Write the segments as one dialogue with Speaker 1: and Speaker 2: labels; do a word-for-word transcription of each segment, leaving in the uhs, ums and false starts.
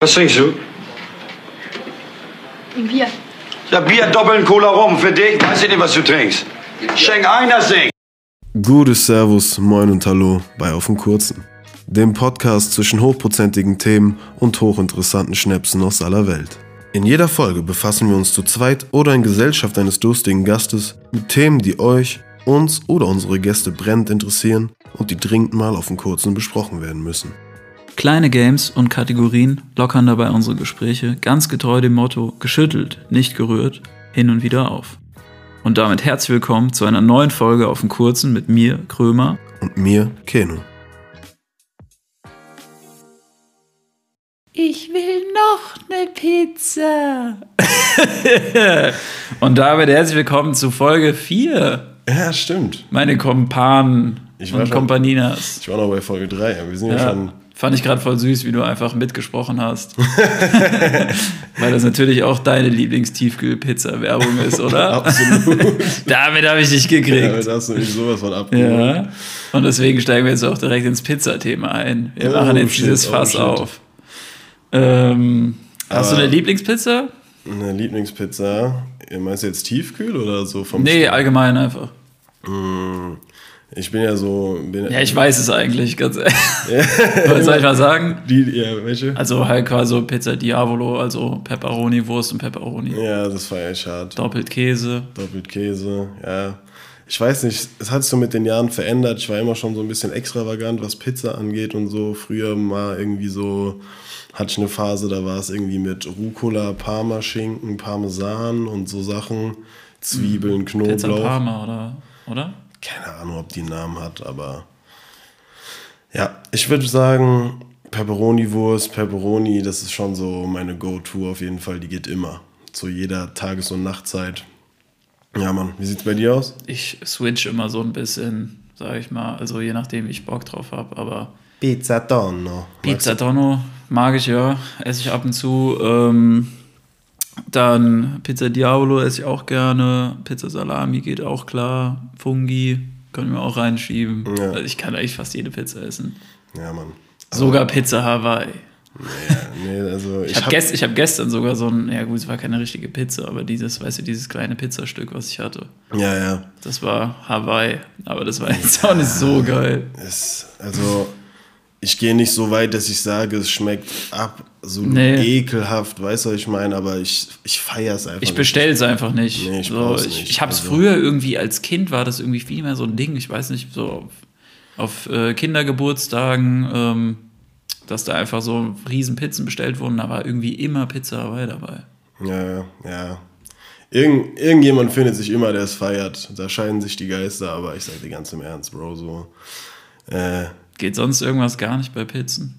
Speaker 1: Was trinkst du?
Speaker 2: Ein Bier.
Speaker 1: Ja, Bier, doppeln Cola rum. Für dich weiß ich nicht, was du trinkst. Schenk ein, das Ding.
Speaker 3: Gutes Servus, Moin und Hallo bei Auf dem Kurzen, dem Podcast zwischen hochprozentigen Themen und hochinteressanten Schnäpsen aus aller Welt. In jeder Folge befassen wir uns zu zweit oder in Gesellschaft eines durstigen Gastes mit Themen, die euch, uns oder unsere Gäste brennend interessieren und die dringend mal auf dem Kurzen besprochen werden müssen.
Speaker 4: Kleine Games und Kategorien lockern dabei unsere Gespräche ganz getreu dem Motto geschüttelt, nicht gerührt, hin und wieder auf. Und damit herzlich willkommen zu einer neuen Folge Auf dem Kurzen mit mir, Krömer.
Speaker 3: Und mir, Keno.
Speaker 4: Ich will noch eine Pizza. Und damit herzlich willkommen zu Folge vier.
Speaker 3: Ja, stimmt.
Speaker 4: Meine Kompanen
Speaker 3: Ich war
Speaker 4: und
Speaker 3: schon-
Speaker 4: Kompaninas.
Speaker 3: Ich war noch bei Folge drei, wir sind ja,
Speaker 4: Ja,
Speaker 3: schon...
Speaker 4: fand ich gerade voll süß, wie du einfach mitgesprochen hast. Weil das natürlich auch deine Lieblingstiefkühl-Pizza-Werbung ist, oder?
Speaker 3: Absolut.
Speaker 4: Damit habe ich dich gekriegt.
Speaker 3: Damit hast du mich sowas von abgeholt.
Speaker 4: Ja. Und deswegen steigen wir jetzt auch direkt ins Pizzathema ein. Wir
Speaker 3: Oh,
Speaker 4: machen jetzt
Speaker 3: shit,
Speaker 4: dieses
Speaker 3: oh,
Speaker 4: Fass
Speaker 3: shit.
Speaker 4: auf. Ähm, hast du
Speaker 3: Aber-
Speaker 4: eine Lieblingspizza?
Speaker 3: Eine Lieblingspizza, meinst du jetzt Tiefkühl oder so vom...
Speaker 4: Nee, allgemein einfach.
Speaker 3: Ich bin ja so... Bin
Speaker 4: Ja, ich weiß es eigentlich, ganz ehrlich. Was soll ich mal sagen?
Speaker 3: Die, ja, welche?
Speaker 4: Also halt quasi so Pizza Diavolo, also Pepperoni, Wurst und Pepperoni.
Speaker 3: Ja, das feier ich hart.
Speaker 4: Doppelt Käse.
Speaker 3: Doppelt Käse, ja. Ich weiß nicht, es hat sich so mit den Jahren verändert. Ich war immer schon so ein bisschen extravagant, was Pizza angeht und so. Früher mal irgendwie so, hatte ich eine Phase, da war es irgendwie mit Rucola, Parmaschinken, Parmesan und so Sachen. Zwiebeln,
Speaker 4: Pizza
Speaker 3: Knoblauch.
Speaker 4: Parma, oder? Oder?
Speaker 3: Keine Ahnung, ob die einen Namen hat, aber ja, ich würde sagen, Pepperoni-Wurst, Pepperoni, das ist schon so meine Go-To auf jeden Fall, die geht immer. Zu jeder Tages- und Nachtzeit. Ja, Mann, wie sieht's bei dir aus?
Speaker 4: Ich switch immer so ein bisschen, sag ich mal, also je nachdem, wie ich Bock drauf habe, aber
Speaker 3: Pizza Tonno.
Speaker 4: Pizza Tonno mag ich ja, esse ich ab und zu. Ähm, dann Pizza Diavolo esse ich auch gerne, Pizza Salami geht auch klar, Fungi können wir auch reinschieben.
Speaker 3: Ja.
Speaker 4: Also ich kann eigentlich fast jede Pizza essen.
Speaker 3: Ja, Mann.
Speaker 4: Sogar Pizza Hawaii.
Speaker 3: Nee, also ich,
Speaker 4: Ich habe
Speaker 3: hab,
Speaker 4: gest, ich hab gestern sogar so ein, ja gut, es war keine richtige Pizza, aber dieses, weißt du, dieses kleine Pizzastück, was ich hatte.
Speaker 3: Ja, ja.
Speaker 4: Das war Hawaii, aber das war jetzt auch nicht so geil.
Speaker 3: Es, also, ich gehe nicht so weit, dass ich sage, es schmeckt absolut
Speaker 4: Nee.
Speaker 3: ekelhaft, weißt du, was ich meine, aber ich, ich feiere es einfach
Speaker 4: Ich bestelle es einfach nicht.
Speaker 3: Nee, ich
Speaker 4: so,
Speaker 3: brauch's
Speaker 4: ich
Speaker 3: nicht.
Speaker 4: ich habe es
Speaker 3: Also-
Speaker 4: früher irgendwie als Kind, war das irgendwie viel mehr so ein Ding, ich weiß nicht, so auf, auf äh, Kindergeburtstagen, ähm, dass da einfach so riesen Pizzen bestellt wurden, da war irgendwie immer Pizza Hawaii dabei.
Speaker 3: nicht. Ja, ja. Irgend, irgendjemand findet sich immer, der es feiert. Da scheiden sich die Geister, aber ich sag dir ganz im Ernst, Bro, so. Äh,
Speaker 4: Geht sonst irgendwas gar nicht bei Pizzen?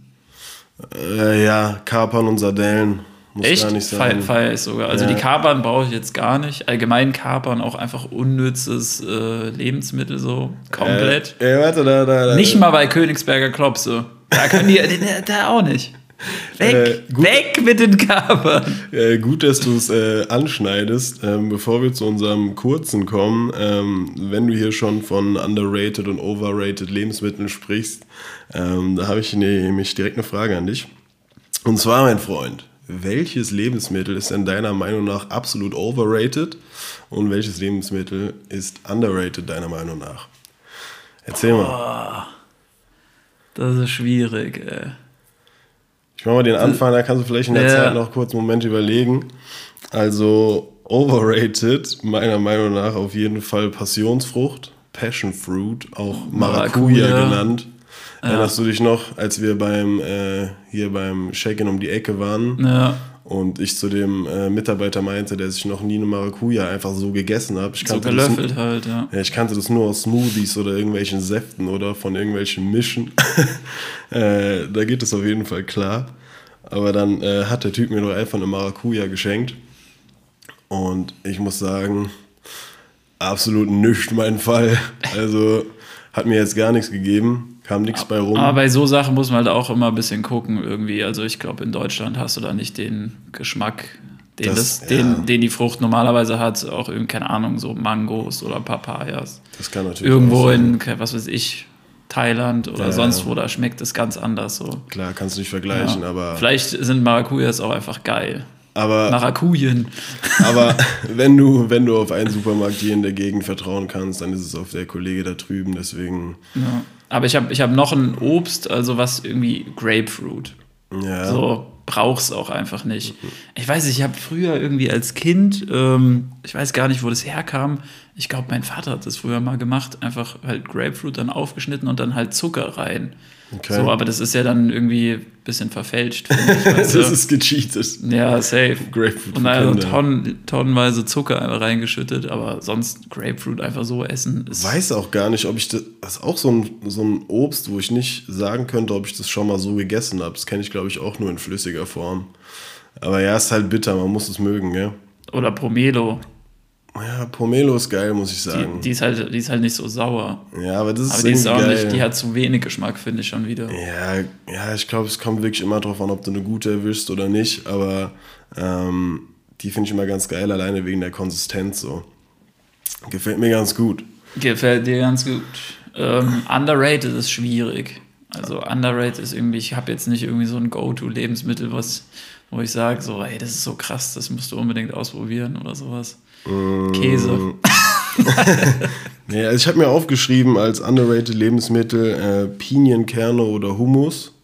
Speaker 3: äh, ja, Kapern und Sardellen. Muss
Speaker 4: Echt?
Speaker 3: gar nicht
Speaker 4: Feier
Speaker 3: sein.
Speaker 4: feier ich sogar. Also
Speaker 3: Ja.
Speaker 4: die Kapern brauche ich jetzt gar nicht. Allgemein Kapern auch einfach unnützes äh, Lebensmittel so. Komplett.
Speaker 3: Äh, ey, warte, da, da, da.
Speaker 4: Nicht mal bei Königsberger Klopse. Da können die, da auch nicht. Weg,
Speaker 3: Äh, gut.
Speaker 4: weg mit den Kapern.
Speaker 3: Äh, gut, dass du es äh, anschneidest. Ähm, bevor wir zu unserem Kurzen kommen, ähm, wenn du hier schon von underrated und overrated Lebensmitteln sprichst, ähm, da habe ich nämlich direkt eine Frage an dich. Und zwar, mein Freund, welches Lebensmittel ist denn deiner Meinung nach absolut overrated und welches Lebensmittel ist underrated deiner Meinung nach? Erzähl mal.
Speaker 4: Das ist schwierig, ey.
Speaker 3: Ich mache mal den Anfang, da kannst du vielleicht in der
Speaker 4: Ja.
Speaker 3: Zeit noch kurz einen Moment überlegen. Also overrated, meiner Meinung nach auf jeden Fall Passionsfrucht, Passion Fruit, auch Maracuja,
Speaker 4: Maracuja.
Speaker 3: genannt. Erinnerst du dich noch, als wir beim äh, hier beim Shaken um die Ecke waren
Speaker 4: Ja,
Speaker 3: und ich zu dem äh, Mitarbeiter meinte, der sich noch nie eine Maracuja einfach so gegessen hat. Ich
Speaker 4: so
Speaker 3: kannte das-
Speaker 4: gelöffelt halt, ja.
Speaker 3: ja, ich kannte das nur aus Smoothies oder irgendwelchen Säften oder von irgendwelchen Mischen. äh, da geht es auf jeden Fall klar. Aber dann äh, hat der Typ mir doch einfach eine Maracuja geschenkt. Und ich muss sagen, absolut nicht mein Fall. Also hat mir jetzt gar nichts gegeben, kam nichts bei rum.
Speaker 4: Aber bei so Sachen muss man halt auch immer ein bisschen gucken irgendwie. Also ich glaube, in Deutschland hast du da nicht den Geschmack, den,
Speaker 3: Das-
Speaker 4: das, den,
Speaker 3: ja.
Speaker 4: den die Frucht normalerweise hat. Auch irgendwie, keine Ahnung, so Mangos oder Papayas.
Speaker 3: Das kann natürlich
Speaker 4: Irgendwo
Speaker 3: auch sein.
Speaker 4: in, was weiß ich, Thailand oder
Speaker 3: ja,
Speaker 4: sonst wo, da schmeckt es ganz anders. So.
Speaker 3: Klar, kannst du nicht vergleichen,
Speaker 4: Ja.
Speaker 3: aber...
Speaker 4: Vielleicht sind Maracujas auch einfach geil.
Speaker 3: Aber,
Speaker 4: Maracujen.
Speaker 3: aber wenn du, wenn du auf einen Supermarkt hier in der Gegend vertrauen kannst, dann ist es auf der Kollege da drüben, deswegen...
Speaker 4: Ja. Aber ich habe ich hab noch ein Obst, also was irgendwie Grapefruit.
Speaker 3: Ja.
Speaker 4: So, brauch's auch einfach nicht. Ich weiß nicht, ich habe früher irgendwie als Kind, ähm, ich weiß gar nicht, wo das herkam, ich glaube, mein Vater hat das früher mal gemacht, einfach halt Grapefruit dann aufgeschnitten und dann halt Zucker rein.
Speaker 3: Okay.
Speaker 4: So, aber das ist ja dann irgendwie ein bisschen verfälscht, finde ich. Weißt
Speaker 3: Das
Speaker 4: du?
Speaker 3: ist gecheatet.
Speaker 4: Ja, safe.
Speaker 3: Grapefruit
Speaker 4: Und
Speaker 3: für
Speaker 4: also
Speaker 3: Kinder.
Speaker 4: tonnen, tonnenweise Zucker einfach reingeschüttet, aber sonst Grapefruit einfach so essen ist...
Speaker 3: Weiß auch gar nicht, ob ich das... Das ist auch so ein, so ein Obst, wo ich nicht sagen könnte, ob ich das schon mal so gegessen habe. Das kenne ich, glaube ich, auch nur in flüssiger Form. Aber ja, ist halt bitter, man muss es mögen, gell?
Speaker 4: Oder Pomelo.
Speaker 3: Ja, Pomelo ist geil, muss ich
Speaker 4: Die,
Speaker 3: sagen.
Speaker 4: die, ist halt, die ist halt nicht so sauer.
Speaker 3: ja, aber das ist
Speaker 4: Aber die ist
Speaker 3: irgendwie
Speaker 4: auch
Speaker 3: geil.
Speaker 4: nicht, die hat zu wenig Geschmack, finde ich schon wieder.
Speaker 3: Ja, ja, ich glaube, es kommt wirklich immer drauf an, ob du eine gute erwischst oder nicht. Aber ähm, die finde ich immer ganz geil, alleine wegen der Konsistenz so. Gefällt mir ganz gut.
Speaker 4: Gefällt dir ganz gut. Ähm, underrated ist schwierig. Also underrated ist irgendwie, ich habe jetzt nicht irgendwie so ein Go-To-Lebensmittel, was, wo ich sage, so, ey, das ist so krass, das musst du unbedingt ausprobieren oder sowas.
Speaker 3: Mm.
Speaker 4: Käse.
Speaker 3: Ja, also ich habe mir aufgeschrieben als underrated Lebensmittel äh, Pinienkerne oder Hummus.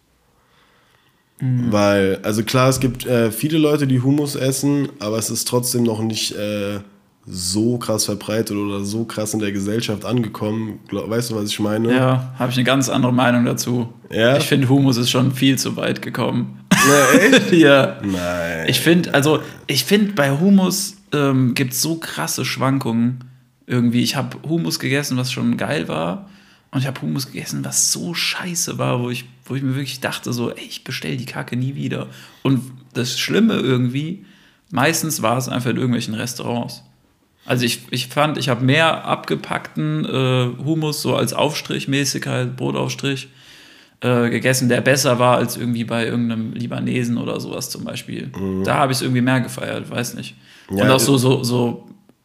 Speaker 4: Mhm.
Speaker 3: Weil, also klar, es gibt äh, viele Leute, die Hummus essen, aber es ist trotzdem noch nicht äh, so krass verbreitet oder so krass in der Gesellschaft angekommen. Glaub, weißt du, was ich meine?
Speaker 4: Ja, habe ich eine ganz andere Meinung dazu.
Speaker 3: Ja?
Speaker 4: Ich finde, Hummus ist schon viel zu weit gekommen.
Speaker 3: Na, echt?
Speaker 4: Ja.
Speaker 3: Nein.
Speaker 4: Ich finde, also, ich finde, bei Hummus ähm, gibt es so krasse Schwankungen. Irgendwie, ich habe Hummus gegessen, was schon geil war. Und ich habe Hummus gegessen, was so scheiße war, wo ich, wo ich mir wirklich dachte, so, ey, ich bestell die Kacke nie wieder. Und das Schlimme irgendwie, meistens war es einfach in irgendwelchen Restaurants. Also ich, ich fand, ich habe mehr abgepackten äh, Hummus, so als Aufstrich mäßig, halt Brotaufstrich, äh, gegessen, der besser war als irgendwie bei irgendeinem Libanesen oder sowas zum Beispiel. Mhm. Da habe ich es irgendwie mehr gefeiert, weiß nicht.
Speaker 3: Ja,
Speaker 4: und auch so, so, so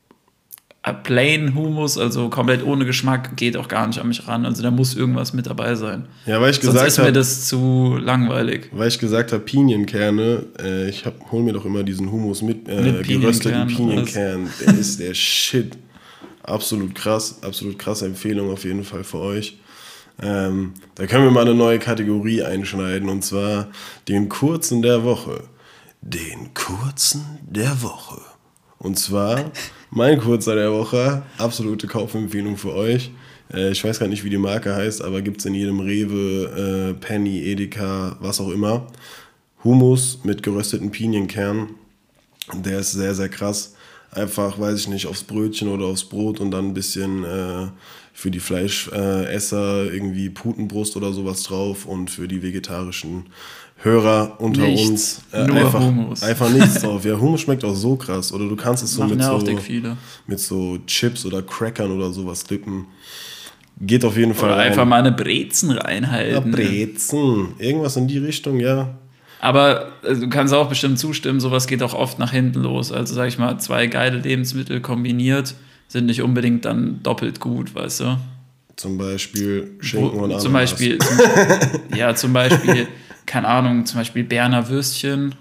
Speaker 4: plain Hummus, also komplett ohne Geschmack, geht auch gar nicht an mich ran. Also da muss irgendwas mit dabei sein.
Speaker 3: Ja, weil ich
Speaker 4: Sonst
Speaker 3: gesagt
Speaker 4: ist mir
Speaker 3: hab,
Speaker 4: das zu langweilig.
Speaker 3: Weil ich gesagt habe, Pinienkerne, äh, ich hab, hol mir doch immer diesen Hummus mit, äh,
Speaker 4: Mit
Speaker 3: gerösteten
Speaker 4: Pinienkernen,
Speaker 3: Pinienkernen. Der ist der Shit. Absolut krass, absolut krasse Empfehlung auf jeden Fall für euch. Ähm, da können wir mal eine neue Kategorie einschneiden, und zwar den kurzen der Woche. Den kurzen der Woche. Und zwar mein kurzer der Woche, absolute Kaufempfehlung für euch. Äh, ich weiß gar nicht, wie die Marke heißt, aber gibt es in jedem Rewe, äh, Penny, Edeka, was auch immer. Hummus mit gerösteten Pinienkernen. Der ist sehr, sehr krass. Einfach, weiß ich nicht, aufs Brötchen oder aufs Brot und dann ein bisschen äh, für die Fleischesser äh, irgendwie Putenbrust oder sowas drauf und für die vegetarischen Hörer unter
Speaker 4: Nichts,
Speaker 3: uns äh,
Speaker 4: nur
Speaker 3: einfach,
Speaker 4: Hummus.
Speaker 3: einfach nichts drauf. Ja, Hummus schmeckt auch so krass. Oder du kannst es so
Speaker 4: Machen
Speaker 3: mit
Speaker 4: ja auch
Speaker 3: so,
Speaker 4: dick viele.
Speaker 3: mit so Chips oder Crackern oder sowas dippen. Geht auf jeden Fall
Speaker 4: Oder
Speaker 3: rein.
Speaker 4: einfach mal eine Brezen
Speaker 3: Ja,
Speaker 4: reinhalten.
Speaker 3: Brezen. Irgendwas in die Richtung, ja.
Speaker 4: Aber äh, du kannst auch bestimmt zustimmen, sowas geht auch oft nach hinten los. Also sag ich mal, zwei geile Lebensmittel kombiniert sind nicht unbedingt dann doppelt gut, weißt du?
Speaker 3: Zum Beispiel Schinken
Speaker 4: Wo,
Speaker 3: und Ananas.
Speaker 4: zum Beispiel, zum, ja, zum Beispiel, keine Ahnung, zum Beispiel Berner Würstchen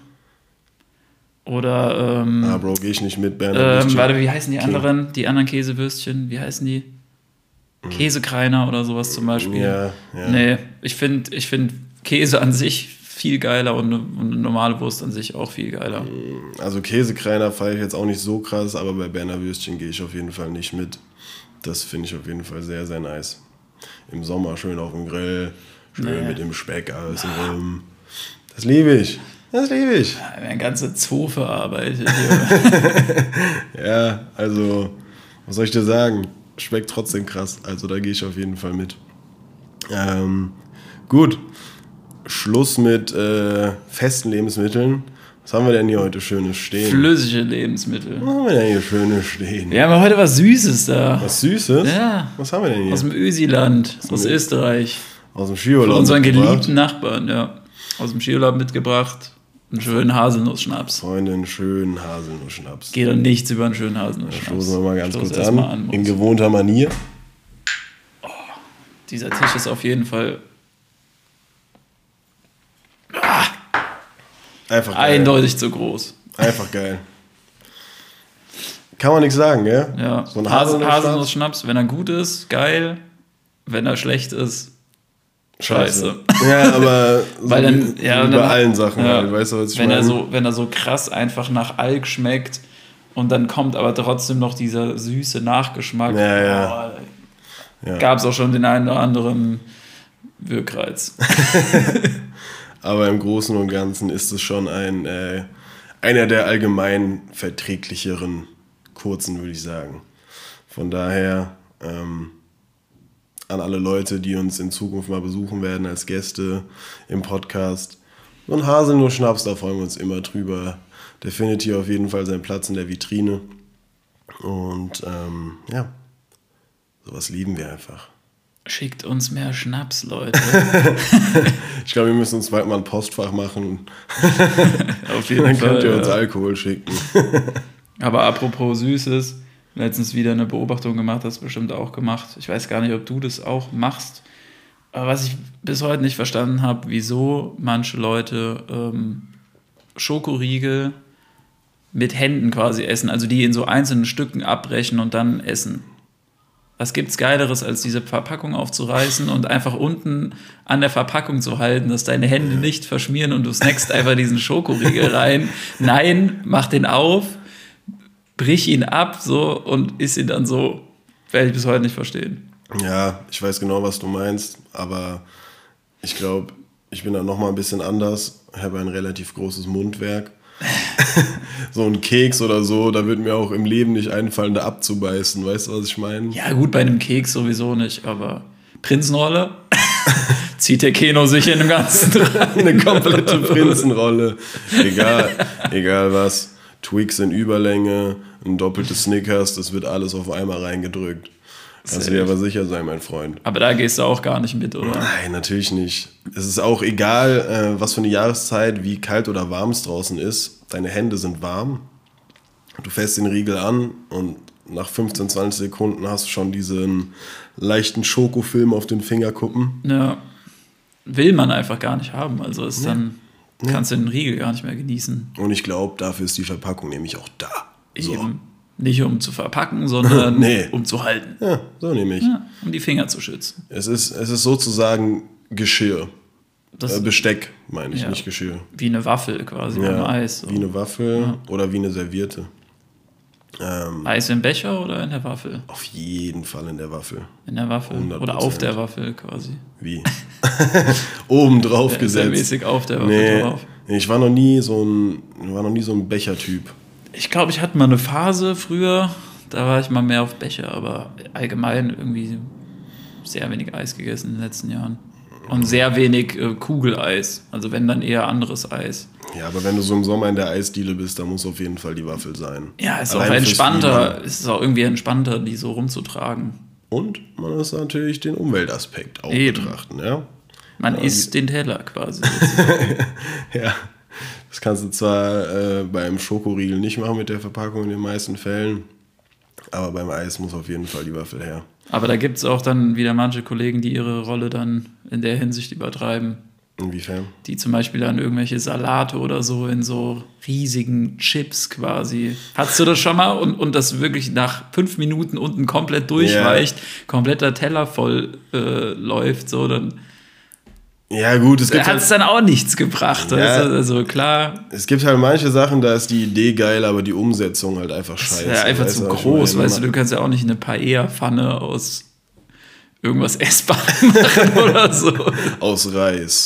Speaker 4: oder ähm,
Speaker 3: Ah, Bro, geh ich nicht mit Berner
Speaker 4: ähm,
Speaker 3: Würstchen.
Speaker 4: warte, wie heißen die
Speaker 3: King.
Speaker 4: anderen, die anderen Käsewürstchen, wie heißen die? Käsekreiner oder sowas zum Beispiel.
Speaker 3: Ja, ja.
Speaker 4: Nee, ich finde ich find Käse an sich viel geiler und eine, und eine normale Wurst an sich auch viel geiler.
Speaker 3: Also Käsekreiner feiere ich jetzt auch nicht so krass, aber bei Berner Würstchen gehe ich auf jeden Fall nicht mit. Das finde ich auf jeden Fall sehr, sehr nice. Im Sommer schön auf dem Grill, schön
Speaker 4: Nee.
Speaker 3: mit dem Speck, alles rum. Das liebe ich. Das liebe ich.
Speaker 4: Eine ganze Zoo verarbeitet hier.
Speaker 3: Ja, also, was soll ich dir sagen? Schmeckt trotzdem krass. Also da gehe ich auf jeden Fall mit. Ähm, gut. Schluss mit äh, festen Lebensmitteln. Was haben wir denn hier heute Schönes stehen?
Speaker 4: Flüssige Lebensmittel.
Speaker 3: Was haben wir denn hier Schönes stehen?
Speaker 4: Wir haben heute was Süßes da.
Speaker 3: Was Süßes?
Speaker 4: Ja.
Speaker 3: Was haben wir denn hier?
Speaker 4: Aus dem Ösiland, aus Österreich.
Speaker 3: Aus dem
Speaker 4: Von
Speaker 3: Skiurlaub
Speaker 4: unseren
Speaker 3: mitgebracht.
Speaker 4: geliebten Nachbarn, ja. Aus dem Skiurlaub mitgebracht. Einen schönen Haselnussschnaps.
Speaker 3: Freunde, einen schönen Haselnussschnaps.
Speaker 4: Geht doch nichts über einen schönen Haselnussschnaps.
Speaker 3: Stoßen wir mal ganz
Speaker 4: Stoß
Speaker 3: kurz
Speaker 4: erst
Speaker 3: an.
Speaker 4: mal an
Speaker 3: In
Speaker 4: Moritz.
Speaker 3: gewohnter Manier.
Speaker 4: dieser Tisch ist auf jeden Fall ah,
Speaker 3: Einfach geil.
Speaker 4: Eindeutig zu groß.
Speaker 3: Einfach geil. Kann man nichts sagen, gell?
Speaker 4: Ja.
Speaker 3: So ein
Speaker 4: Haselnuss-Schnaps, wenn er gut ist, geil. Wenn er schlecht ist, scheiße.
Speaker 3: Ja, aber so
Speaker 4: Weil dann,
Speaker 3: wie,
Speaker 4: ja,
Speaker 3: wie bei
Speaker 4: dann,
Speaker 3: allen Sachen,
Speaker 4: ja,
Speaker 3: halt, weißt du, was ich
Speaker 4: wenn
Speaker 3: meine?
Speaker 4: er so, wenn er so krass einfach nach Alk schmeckt und dann kommt aber trotzdem noch dieser süße Nachgeschmack.
Speaker 3: Ja, ja.
Speaker 4: Oh,
Speaker 3: ja.
Speaker 4: Gab es auch schon den einen oder anderen Wirkreiz.
Speaker 3: Aber im Großen und Ganzen ist es schon ein äh, einer der allgemein verträglicheren kurzen, würde ich sagen. Von daher ähm, an alle Leute, die uns in Zukunft mal besuchen werden als Gäste im Podcast. So ein Haselnuss-Schnaps, da freuen wir uns immer drüber. Der findet hier auf jeden Fall seinen Platz in der Vitrine. Und ähm, ja, sowas lieben wir einfach.
Speaker 4: Schickt uns mehr Schnaps, Leute.
Speaker 3: Ich glaube, wir müssen uns bald mal ein Postfach machen.
Speaker 4: Auf jeden
Speaker 3: Dann
Speaker 4: Fall.
Speaker 3: könnt ihr
Speaker 4: ja.
Speaker 3: uns Alkohol schicken.
Speaker 4: Aber apropos Süßes, letztens wieder eine Beobachtung gemacht, hast du bestimmt auch gemacht. Ich weiß gar nicht, ob du das auch machst. Aber was ich bis heute nicht verstanden habe, wieso manche Leute ähm, Schokoriegel mit Händen quasi essen, also die in so einzelnen Stücken abbrechen und dann essen. Was gibt's Geileres, als diese Verpackung aufzureißen und einfach unten an der Verpackung zu halten, dass deine Hände nicht verschmieren und du snackst einfach diesen Schokoriegel rein? Nein, mach den auf, brich ihn ab so und isst ihn dann so. Werde ich bis heute nicht verstehen.
Speaker 3: Ja, ich weiß genau, was du meinst, aber ich glaube, ich bin da nochmal ein bisschen anders. Ich habe ein relativ großes Mundwerk. So ein Keks oder so, da wird mir auch im Leben nicht einfallen, da abzubeißen. Weißt du, was ich meine?
Speaker 4: Ja gut, bei einem Keks sowieso nicht, aber Prinzenrolle zieht der Keno sich in dem Ganzen rein.
Speaker 3: Eine komplette Prinzenrolle. Egal, egal was. Twix in Überlänge, ein doppeltes Snickers, das wird alles auf einmal reingedrückt. Kannst du dir aber sicher sein, mein Freund.
Speaker 4: Aber da gehst du auch gar nicht mit, oder?
Speaker 3: Nein, natürlich nicht. Es ist auch egal, äh, was für eine Jahreszeit, wie kalt oder warm es draußen ist. Deine Hände sind warm. Du fährst den Riegel an und nach fünfzehn, zwanzig Sekunden hast du schon diesen leichten Schokofilm auf den Fingerkuppen.
Speaker 4: Ja. Will man einfach gar nicht haben. Also ist
Speaker 3: Ja.
Speaker 4: dann kannst du den Riegel gar nicht mehr genießen.
Speaker 3: Und ich glaube, dafür ist die Verpackung nämlich auch da. So.
Speaker 4: Eben. Nicht um zu verpacken, sondern
Speaker 3: Nee.
Speaker 4: um zu halten.
Speaker 3: Ja, so nämlich.
Speaker 4: Ja, um die Finger zu schützen.
Speaker 3: Es ist, es ist sozusagen Geschirr.
Speaker 4: Das
Speaker 3: Äh, Besteck, meine ich,
Speaker 4: Ja.
Speaker 3: nicht Geschirr.
Speaker 4: wie eine Waffel quasi beim
Speaker 3: Ja,
Speaker 4: Eis. So.
Speaker 3: wie eine Waffel oder wie eine Serviette. Ähm,
Speaker 4: Eis im Becher oder in der Waffel?
Speaker 3: auf jeden Fall in der Waffel.
Speaker 4: In der Waffel.
Speaker 3: hundert
Speaker 4: Oder auf
Speaker 3: Prozent.
Speaker 4: der Waffel quasi.
Speaker 3: Wie? Oben drauf
Speaker 4: Der ist ja
Speaker 3: gesetzt.
Speaker 4: mäßig auf der Waffel
Speaker 3: Nee,
Speaker 4: drauf.
Speaker 3: ich war noch nie so ein, war noch nie so ein Bechertyp.
Speaker 4: Ich glaube, ich hatte mal eine Phase früher, da war ich mal mehr auf Becher, aber allgemein irgendwie sehr wenig Eis gegessen in den letzten Jahren. Und sehr wenig äh, Kugeleis. Also wenn, dann eher anderes Eis.
Speaker 3: Ja, aber wenn du so im Sommer in der Eisdiele bist, dann muss auf jeden Fall die Waffel sein.
Speaker 4: Ja, ist
Speaker 3: Allein
Speaker 4: auch
Speaker 3: fürs
Speaker 4: entspannter.
Speaker 3: Feeling.
Speaker 4: Es ist auch irgendwie entspannter, die so rumzutragen.
Speaker 3: Und man muss natürlich den Umweltaspekt auch
Speaker 4: Eben.
Speaker 3: betrachten, ja.
Speaker 4: Man
Speaker 3: Ja,
Speaker 4: isst den Teller quasi.
Speaker 3: Ja, das kannst du zwar äh, beim Schokoriegel nicht machen mit der Verpackung in den meisten Fällen, aber beim Eis muss auf jeden Fall die Waffel her.
Speaker 4: Aber da gibt es auch dann wieder manche Kollegen, die ihre Rolle dann in der Hinsicht übertreiben.
Speaker 3: Inwiefern?
Speaker 4: Die zum Beispiel dann irgendwelche Salate oder so in so riesigen Chips quasi. Hattest du das schon mal? Und, und das wirklich nach fünf Minuten unten komplett durchweicht, kompletter Teller voll äh, läuft, so, dann
Speaker 3: Ja gut, es gibt,
Speaker 4: hat es
Speaker 3: halt,
Speaker 4: dann auch nichts gebracht.
Speaker 3: Ja.
Speaker 4: Weißt du? Also klar,
Speaker 3: es gibt halt manche Sachen, da ist die Idee geil, aber die Umsetzung halt einfach
Speaker 4: das
Speaker 3: scheiße.
Speaker 4: ist ja einfach
Speaker 3: weißt
Speaker 4: zu
Speaker 3: du, was ich
Speaker 4: groß.
Speaker 3: meine?
Speaker 4: Weißt du, du kannst ja auch nicht eine Paella-Pfanne aus irgendwas Essbarem machen oder so.
Speaker 3: Aus Reis.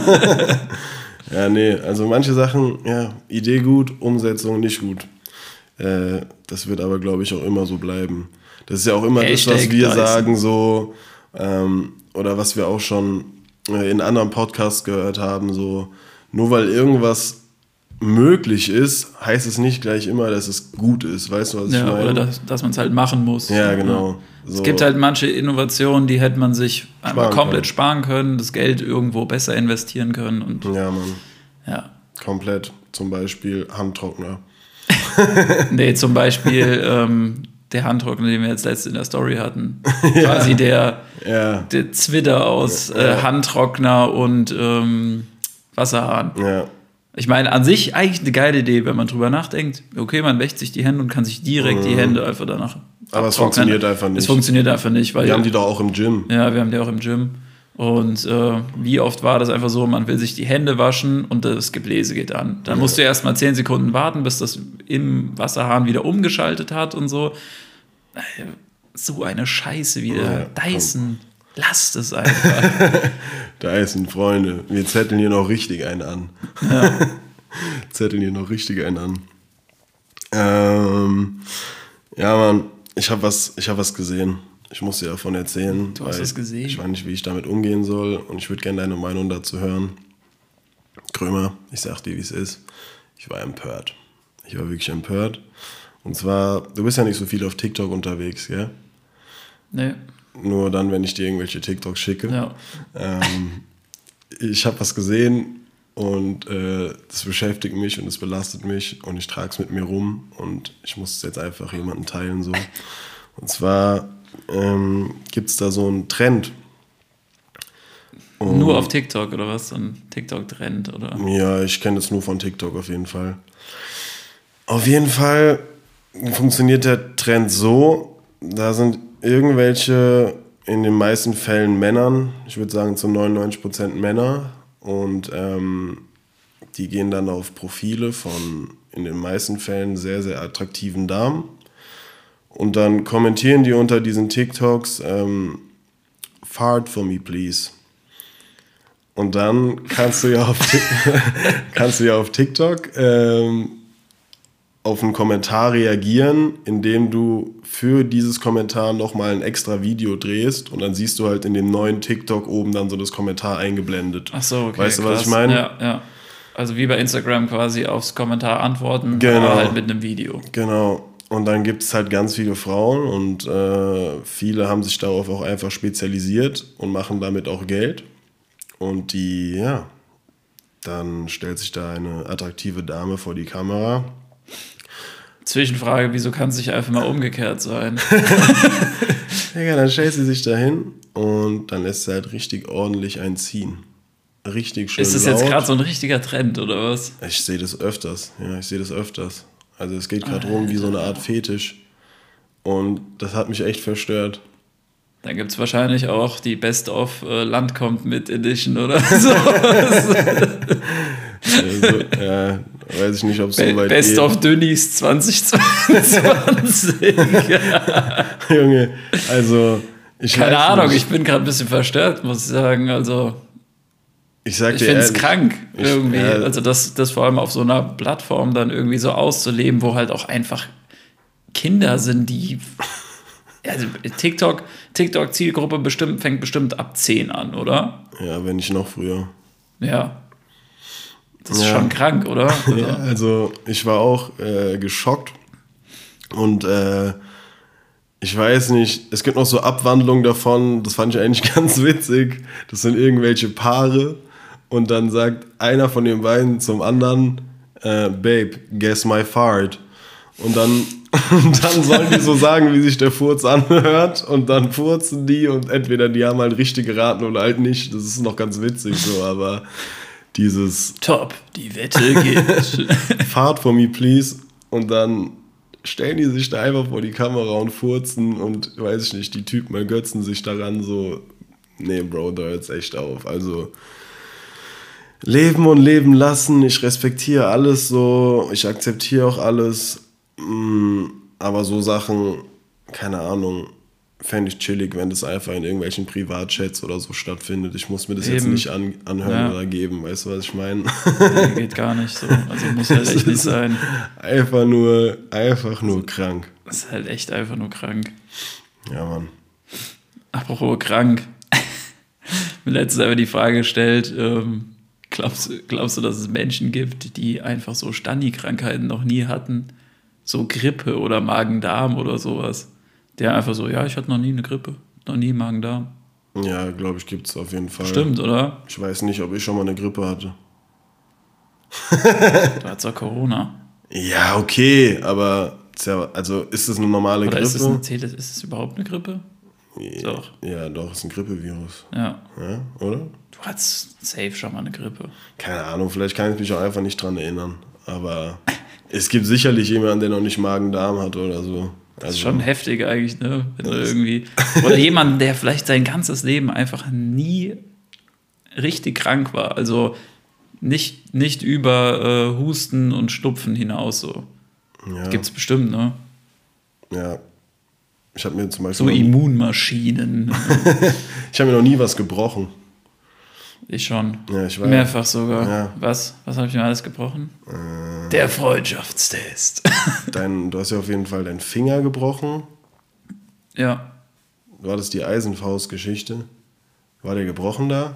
Speaker 3: Ja, nee, also manche Sachen, ja, Idee gut, Umsetzung nicht gut. Äh, das wird aber, glaube ich, auch immer so bleiben. Das ist ja auch immer das, was
Speaker 4: Hashtag
Speaker 3: wir
Speaker 4: Dyson.
Speaker 3: sagen, so, ähm, oder was wir auch schon äh, in anderen Podcasts gehört haben, so, nur weil irgendwas möglich ist, heißt es nicht gleich immer, dass es gut ist. Weißt du, was ich
Speaker 4: Ja,
Speaker 3: meine?
Speaker 4: oder dass, dass man es halt machen muss.
Speaker 3: Ja, genau.
Speaker 4: Es
Speaker 3: So.
Speaker 4: gibt halt manche Innovationen, die hätte man sich einfach
Speaker 3: Sparen
Speaker 4: komplett
Speaker 3: können.
Speaker 4: sparen können, das Geld irgendwo besser investieren können und
Speaker 3: Ja, Mann,
Speaker 4: ja.
Speaker 3: komplett. Zum Beispiel Handtrockner.
Speaker 4: Nee, zum Beispiel ähm, der Handtrockner, den wir jetzt letzte in der Story hatten. ja. Quasi der,
Speaker 3: ja.
Speaker 4: der Zwitter aus äh, ja. Handtrockner und ähm, Wasserhahn.
Speaker 3: Ja.
Speaker 4: Ich meine, an sich eigentlich eine geile Idee, wenn man drüber nachdenkt. Okay, man wäscht sich die Hände und kann sich direkt mhm. die Hände einfach danach
Speaker 3: Aber es funktioniert einfach nicht.
Speaker 4: Es funktioniert einfach nicht. Weil
Speaker 3: wir haben die doch auch im Gym.
Speaker 4: Ja, wir haben die auch im Gym. Und äh, wie oft war das einfach so, man will sich die Hände waschen und das Gebläse geht an. Dann ja. musst du erst mal zehn Sekunden warten, bis das im Wasserhahn wieder umgeschaltet hat und so. So eine Scheiße wieder. Ja, Dyson, komm. Lasst es einfach.
Speaker 3: Dyson, Freunde, wir zetteln hier noch richtig einen an. Ja. zetteln hier noch richtig einen an. Ähm, ja, Mann, ich habe was, ich hab was gesehen. Ich muss dir davon erzählen.
Speaker 4: Du hast es gesehen?
Speaker 3: Ich weiß nicht, wie ich damit umgehen soll und ich würde gerne deine Meinung dazu hören. Krömer, ich sag dir, wie es ist. Ich war empört. Ich war wirklich empört. Und zwar, du bist ja nicht so viel auf TikTok unterwegs, gell?
Speaker 4: Nee.
Speaker 3: Nur dann, wenn ich dir irgendwelche TikToks schicke.
Speaker 4: Ja.
Speaker 3: Ähm, ich habe was gesehen und äh, das beschäftigt mich und es belastet mich und ich trage es mit mir rum und ich muss es jetzt einfach jemandem teilen. So. Und zwar ähm, gibt es da so einen Trend. Und
Speaker 4: nur auf TikTok oder was? So ein TikTok-Trend, oder?
Speaker 3: Ja, ich kenne das nur von TikTok auf jeden Fall. Auf jeden Fall funktioniert der Trend so, da sind irgendwelche, in den meisten Fällen Männern, ich würde sagen zu neunundneunzig Prozent Männer und ähm, die gehen dann auf Profile von in den meisten Fällen sehr, sehr attraktiven Damen und dann kommentieren die unter diesen TikToks ähm, Fart for me please. Und dann kannst du ja auf, kannst du ja auf TikTok ähm, auf einen Kommentar reagieren, indem du für dieses Kommentar nochmal ein extra Video drehst und dann siehst du halt in dem neuen TikTok oben dann so das Kommentar eingeblendet.
Speaker 4: Ach so, okay.
Speaker 3: Weißt du,
Speaker 4: krass.
Speaker 3: was ich meine?
Speaker 4: Ja, ja. Also wie bei Instagram quasi aufs Kommentar antworten,
Speaker 3: genau.
Speaker 4: aber halt mit einem Video.
Speaker 3: Genau. Und dann gibt es halt ganz viele Frauen und äh, viele haben sich darauf auch einfach spezialisiert und machen damit auch Geld. Und die, ja, dann stellt sich da eine attraktive Dame vor die Kamera.
Speaker 4: Zwischenfrage, wieso kann es nicht einfach mal umgekehrt sein?
Speaker 3: Ja, dann stellt sie sich da hin und dann lässt sie halt richtig ordentlich einziehen. Richtig schön
Speaker 4: Ist das
Speaker 3: laut.
Speaker 4: Jetzt gerade so ein richtiger Trend, oder was?
Speaker 3: Ich sehe das öfters, ja, ich sehe das öfters. Also es geht gerade
Speaker 4: ah,
Speaker 3: rum wie so eine Art Fetisch. Und das hat mich echt verstört.
Speaker 4: Dann gibt es wahrscheinlich auch die Best of äh, Land kommt mit Edition oder so.
Speaker 3: also, ja, weiß ich nicht, ob es so weit
Speaker 4: Best
Speaker 3: geht.
Speaker 4: of Dönnies zwanzig zweiundzwanzig.
Speaker 3: Junge, also ich
Speaker 4: Keine
Speaker 3: weiß
Speaker 4: Ahnung,
Speaker 3: nicht.
Speaker 4: ich bin gerade ein bisschen verstört, muss ich sagen. Also
Speaker 3: ich, sag
Speaker 4: ich
Speaker 3: dir
Speaker 4: finde es
Speaker 3: ehrlich,
Speaker 4: krank
Speaker 3: ich,
Speaker 4: irgendwie.
Speaker 3: ja,
Speaker 4: also das, das vor allem auf so einer Plattform dann irgendwie so auszuleben, wo halt auch einfach Kinder sind, die also TikTok, TikTok-Zielgruppe bestimmt, fängt bestimmt ab zehn an, oder?
Speaker 3: Ja, wenn nicht noch früher.
Speaker 4: Ja. Das ist
Speaker 3: Ja.
Speaker 4: schon krank, oder? Also,
Speaker 3: Ja, also ich war auch äh, geschockt und äh, ich weiß nicht, es gibt noch so Abwandlungen davon, das fand ich eigentlich ganz witzig. Das sind irgendwelche Paare und dann sagt einer von den beiden zum anderen, äh, Babe, guess my fart. Und dann, und dann sollen die so sagen, wie sich der Furz anhört und dann furzen die und entweder die haben halt richtig geraten oder halt nicht. Das ist noch ganz witzig so, aber dieses
Speaker 4: top, die Wette geht.
Speaker 3: Fart for me please und dann stellen die sich da einfach vor die Kamera und furzen und weiß ich nicht, die Typen ergötzen sich daran so, nee Bro, da hört's echt auf. Also leben und leben lassen, ich respektiere alles so, ich akzeptiere auch alles, aber so Sachen, keine Ahnung, fände ich chillig, wenn das einfach in irgendwelchen Privatchats oder so stattfindet. Ich muss mir das
Speaker 4: Eben.
Speaker 3: jetzt nicht an, anhören
Speaker 4: Ja.
Speaker 3: oder geben, weißt du, was ich meine?
Speaker 4: Nee, geht gar nicht so. Also muss halt echt nicht sein.
Speaker 3: Einfach nur, einfach nur krank.
Speaker 4: Das ist halt echt einfach nur krank.
Speaker 3: Ja, Mann.
Speaker 4: Apropos krank. Mir letztens einfach die Frage gestellt, ähm, glaubst, glaubst du, dass es Menschen gibt, die einfach so Stani-Krankheiten noch nie hatten? So Grippe oder Magen-Darm oder sowas. Der einfach so, ja, ich hatte noch nie eine Grippe, noch nie Magen-Darm.
Speaker 3: Ja, glaube ich, gibt es auf jeden Fall.
Speaker 4: Stimmt, oder?
Speaker 3: Ich weiß nicht, ob ich schon mal eine Grippe hatte.
Speaker 4: Du hattest auch Corona.
Speaker 3: Ja, okay, aber Tja, also ist das eine normale
Speaker 4: Oder
Speaker 3: Grippe?
Speaker 4: ist es, eine, zählt es, ist es überhaupt eine Grippe?
Speaker 3: Ja,
Speaker 4: Doch.
Speaker 3: Ja, doch, ist ein Grippevirus.
Speaker 4: Ja.
Speaker 3: Ja, oder?
Speaker 4: Du hattest safe schon mal eine Grippe.
Speaker 3: Keine Ahnung, vielleicht kann ich mich auch einfach nicht dran erinnern. Aber es gibt sicherlich jemanden, der noch nicht Magen-Darm hat oder so.
Speaker 4: Das ist schon heftig eigentlich, ne? Wenn du irgendwie, oder jemand, der vielleicht sein ganzes Leben einfach nie richtig krank war. Also nicht, nicht über äh, Husten und Schnupfen hinaus so.
Speaker 3: Ja.
Speaker 4: Gibt's bestimmt, ne?
Speaker 3: Ja. Ich habe mir zum Beispiel.
Speaker 4: So
Speaker 3: noch nie,
Speaker 4: Immunmaschinen.
Speaker 3: ich habe mir noch nie was gebrochen.
Speaker 4: Ich schon.
Speaker 3: Ja, ich weiß.
Speaker 4: Mehrfach sogar.
Speaker 3: Ja.
Speaker 4: Was? Was habe ich mir alles gebrochen?
Speaker 3: Äh,
Speaker 4: Der Freundschaftstest.
Speaker 3: dein, du hast ja auf jeden Fall deinen Finger gebrochen.
Speaker 4: Ja.
Speaker 3: War das die Eisenfaust-Geschichte? War der gebrochen da?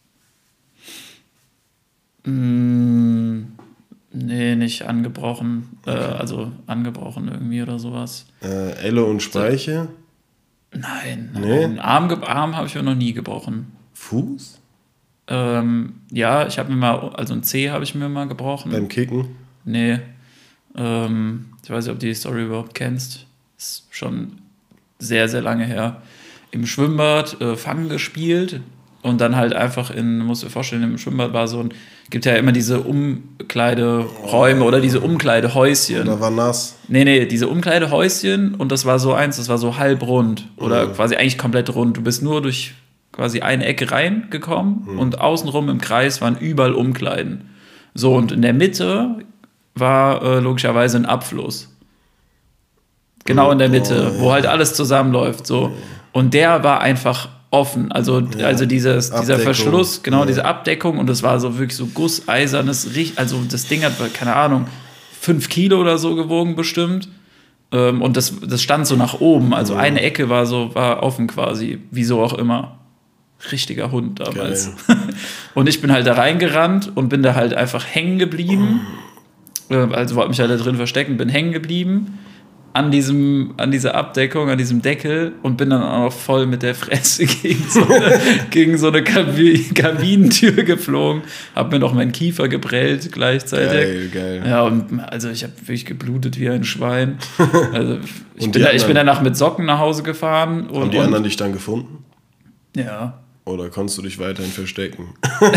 Speaker 4: Mm, nee, nicht angebrochen. Äh, also angebrochen irgendwie oder sowas.
Speaker 3: Äh, Elle und Speiche?
Speaker 4: Nein,
Speaker 3: Nee?
Speaker 4: nein. Arm, ge- Arm habe ich mir noch nie gebrochen.
Speaker 3: Fuß?
Speaker 4: Ähm, ja, ich habe mir mal, also ein Zeh habe ich mir mal gebrochen.
Speaker 3: Beim Kicken?
Speaker 4: Nee. Ähm, ich weiß nicht, ob du die Story überhaupt kennst. Ist schon sehr, sehr lange her. Im Schwimmbad äh, Fangen gespielt und dann halt einfach in, musst du dir vorstellen, im Schwimmbad war so ein, gibt ja immer diese Umkleideräume oder diese Umkleidehäuschen.
Speaker 3: Da war nass.
Speaker 4: Nee, nee, diese Umkleidehäuschen und das war so eins, das war so halb rund oder
Speaker 3: Mhm.
Speaker 4: quasi eigentlich komplett rund. Du bist nur durch quasi eine Ecke reingekommen
Speaker 3: Mhm.
Speaker 4: und außenrum im Kreis waren überall Umkleiden. So, und in der Mitte war äh, logischerweise ein Abfluss. Genau in der Mitte,
Speaker 3: Oh,
Speaker 4: wo
Speaker 3: ja.
Speaker 4: halt alles zusammenläuft. So. Und der war einfach offen. Also,
Speaker 3: Ja.
Speaker 4: also dieses, dieser
Speaker 3: Abdeckung.
Speaker 4: Verschluss, genau,
Speaker 3: Ja.
Speaker 4: diese Abdeckung. Und das war so wirklich so gusseisernes, Richt- also das Ding hat, keine Ahnung, fünf Kilo oder so gewogen bestimmt. Ähm, und das, das stand so nach oben. Also eine Ecke war so, war offen quasi, wieso auch immer. Richtiger Hund damals. Und ich bin halt da reingerannt und bin da halt einfach hängen geblieben. Äh, Also wollte mich halt da drin verstecken, bin hängen geblieben an diesem, an dieser Abdeckung, an diesem Deckel und bin dann auch noch voll mit der Fresse gegen so eine, gegen so eine Kabi- Kabinentür geflogen, hab mir noch meinen Kiefer geprellt gleichzeitig.
Speaker 3: Geil, geil.
Speaker 4: Ja, und also ich habe wirklich geblutet wie ein Schwein. Also ich,
Speaker 3: Und
Speaker 4: bin,
Speaker 3: die
Speaker 4: da, ich bin
Speaker 3: anderen-
Speaker 4: danach mit Socken nach Hause gefahren. Und,
Speaker 3: Haben die
Speaker 4: und,
Speaker 3: anderen dich dann gefunden?
Speaker 4: ja,
Speaker 3: Oder konntest du dich weiterhin verstecken?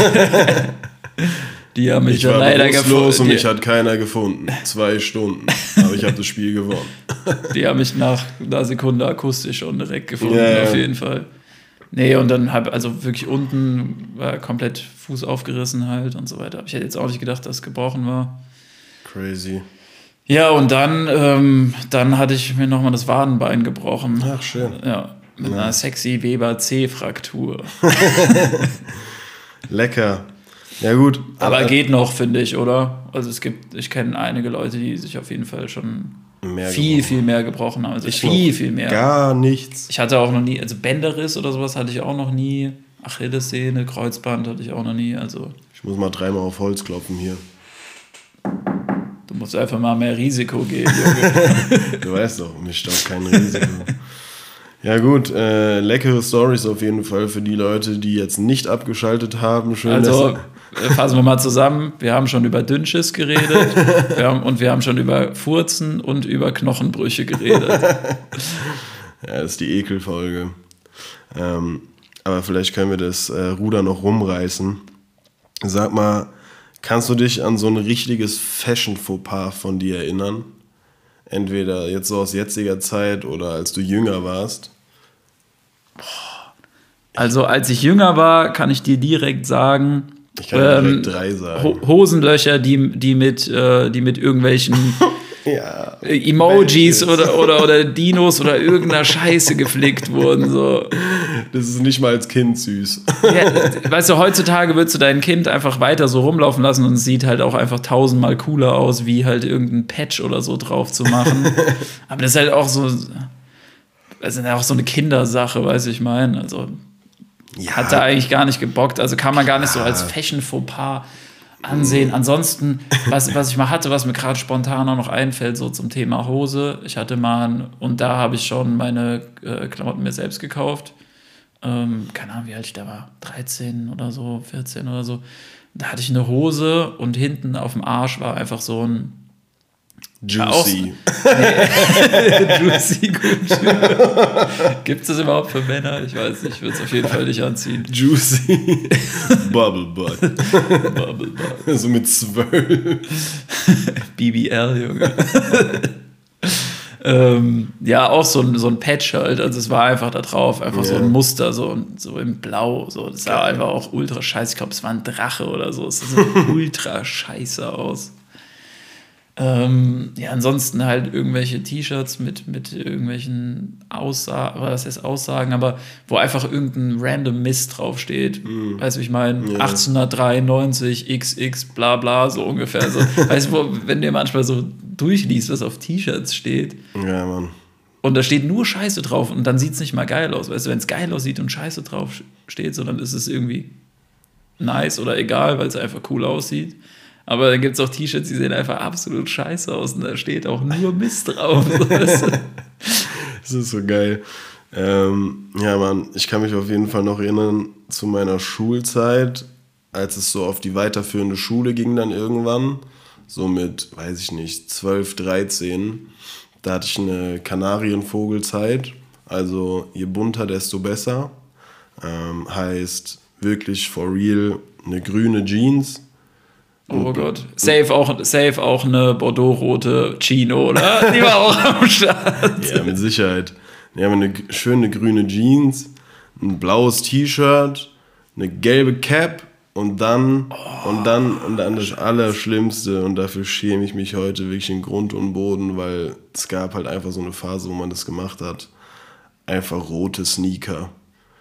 Speaker 4: die haben mich
Speaker 3: Ich
Speaker 4: dann
Speaker 3: war
Speaker 4: leider
Speaker 3: bewusstlos und
Speaker 4: gefunden.
Speaker 3: mich hat keiner gefunden. Zwei Stunden. Aber ich habe das Spiel gewonnen.
Speaker 4: Die, die haben mich nach einer Sekunde akustisch schon direkt gefunden,
Speaker 3: Ja, ja.
Speaker 4: auf jeden Fall. Nee, und dann habe also wirklich unten war komplett Fuß aufgerissen halt und so weiter. Ich hätte jetzt auch nicht gedacht, dass es gebrochen war.
Speaker 3: Crazy.
Speaker 4: Ja, und dann, ähm, dann hatte ich mir nochmal das Wadenbein gebrochen.
Speaker 3: Ach, schön.
Speaker 4: Ja, mit einer sexy Weber-C-Fraktur.
Speaker 3: Lecker. Ja gut.
Speaker 4: Aber geht noch, finde ich, oder? Also es gibt, ich kenne einige Leute, die sich auf jeden Fall schon
Speaker 3: Mehr
Speaker 4: viel,
Speaker 3: gebrochen.
Speaker 4: viel mehr gebrochen haben. Also
Speaker 3: Ich
Speaker 4: viel,
Speaker 3: noch
Speaker 4: viel mehr.
Speaker 3: Gar nichts.
Speaker 4: Ich hatte auch noch nie, also Bänderriss oder sowas hatte ich auch noch nie. Achillessehne, Kreuzband hatte ich auch noch nie. Also
Speaker 3: Ich muss mal dreimal auf Holz klopfen hier.
Speaker 4: du musst einfach mal mehr Risiko gehen, Junge.
Speaker 3: Du weißt doch, mich staubt kein Risiko. Ja gut, äh, leckere Stories auf jeden Fall für die Leute, die jetzt nicht abgeschaltet haben. Schön,
Speaker 4: Also
Speaker 3: dass-
Speaker 4: äh, fassen wir mal zusammen. Wir haben schon über Dünnschiss geredet wir haben, und wir haben schon über Furzen und über Knochenbrüche geredet.
Speaker 3: ja, das ist die Ekelfolge. Ähm, aber vielleicht können wir das äh, Ruder noch rumreißen. Sag mal, kannst du dich an so ein richtiges Fashion-Fauxpas von dir erinnern? Entweder jetzt so aus jetziger Zeit oder als du jünger warst.
Speaker 4: Also als ich jünger war, kann ich dir direkt sagen,
Speaker 3: Ich kann dir
Speaker 4: ähm,
Speaker 3: direkt drei sagen.
Speaker 4: Ho- Hosenlöcher, die, die, mit, äh, die mit irgendwelchen
Speaker 3: Ja.
Speaker 4: äh, Emojis
Speaker 3: Welches?
Speaker 4: oder, oder, oder Dinos oder irgendeiner Scheiße geflickt wurden. So.
Speaker 3: Das ist nicht mal als Kind süß.
Speaker 4: Ja, weißt du, heutzutage würdest du dein Kind einfach weiter so rumlaufen lassen und es sieht halt auch einfach tausendmal cooler aus, wie halt irgendein Patch oder so drauf zu machen. Aber das ist halt auch so, das ist ja auch so eine Kindersache, weiß ich meine. Also
Speaker 3: Ja,
Speaker 4: hat da eigentlich gar nicht gebockt. Also kann man gar nicht so als Fashion-Fauxpas ansehen. Ansonsten, was, was ich mal hatte, was mir gerade spontan auch noch einfällt, so zum Thema Hose. Ich hatte mal, ein, und da habe ich schon meine äh, Klamotten mir selbst gekauft. Ähm, keine Ahnung, wie alt ich da war. dreizehn oder so, vierzehn oder so. Da hatte ich eine Hose und hinten auf dem Arsch war einfach so ein,
Speaker 3: Juicy.
Speaker 4: Nee. Juicy Gucci. Gibt es das überhaupt für Männer? Ich weiß nicht, ich würde es auf jeden Fall nicht anziehen.
Speaker 3: Juicy. Bubble Butt.
Speaker 4: Bubble Butt.
Speaker 3: So mit zwölf.
Speaker 4: B B L, Junge. ähm, ja, auch so ein, so ein Patch halt. Also es war einfach da drauf, einfach yeah. so ein Muster, so, so im Blau. So. Das sah Geil. einfach auch ultra scheiße. Ich glaube, es war ein Drache oder so. Es sah so ultra scheiße aus. Ähm, ja, ansonsten halt irgendwelche T-Shirts mit, mit irgendwelchen Aussagen, was heißt Aussagen, aber wo einfach irgendein random Mist draufsteht. Mm. Weißt du, ich meine, yeah. achtzehnhundertdreiundneunzig X X bla bla, so ungefähr. So. Weißt du, wenn du manchmal so durchliest, was auf T-Shirts steht.
Speaker 3: Ja, Mann.
Speaker 4: Und da steht nur Scheiße drauf und dann sieht es nicht mal geil aus. Weißt du, wenn es geil aussieht und Scheiße drauf steht, so, dann ist es irgendwie nice oder egal, weil es einfach cool aussieht. Aber dann gibt es auch T-Shirts, die sehen einfach absolut scheiße aus und da steht auch nur Mist drauf. Das
Speaker 3: ist so geil. Ähm, ja, Mann, ich kann mich auf jeden Fall noch erinnern zu meiner Schulzeit, als es so auf die weiterführende Schule ging dann irgendwann, so mit, weiß ich nicht, zwölf, dreizehn, da hatte ich eine Kanarienvogelzeit, also je bunter, desto besser. Ähm, heißt wirklich for real eine grüne Jeans.
Speaker 4: Oh Gott. Safe auch, safe auch eine Bordeaux-rote Chino, oder? Die war auch am Start.
Speaker 3: Ja, mit Sicherheit. Wir haben eine schöne grüne Jeans, ein blaues T-Shirt, eine gelbe Cap und dann, oh, und dann, und dann das Allerschlimmste, und dafür schäme ich mich heute wirklich in Grund und Boden, weil es gab halt einfach so eine Phase, wo man das gemacht hat. Einfach rote Sneaker.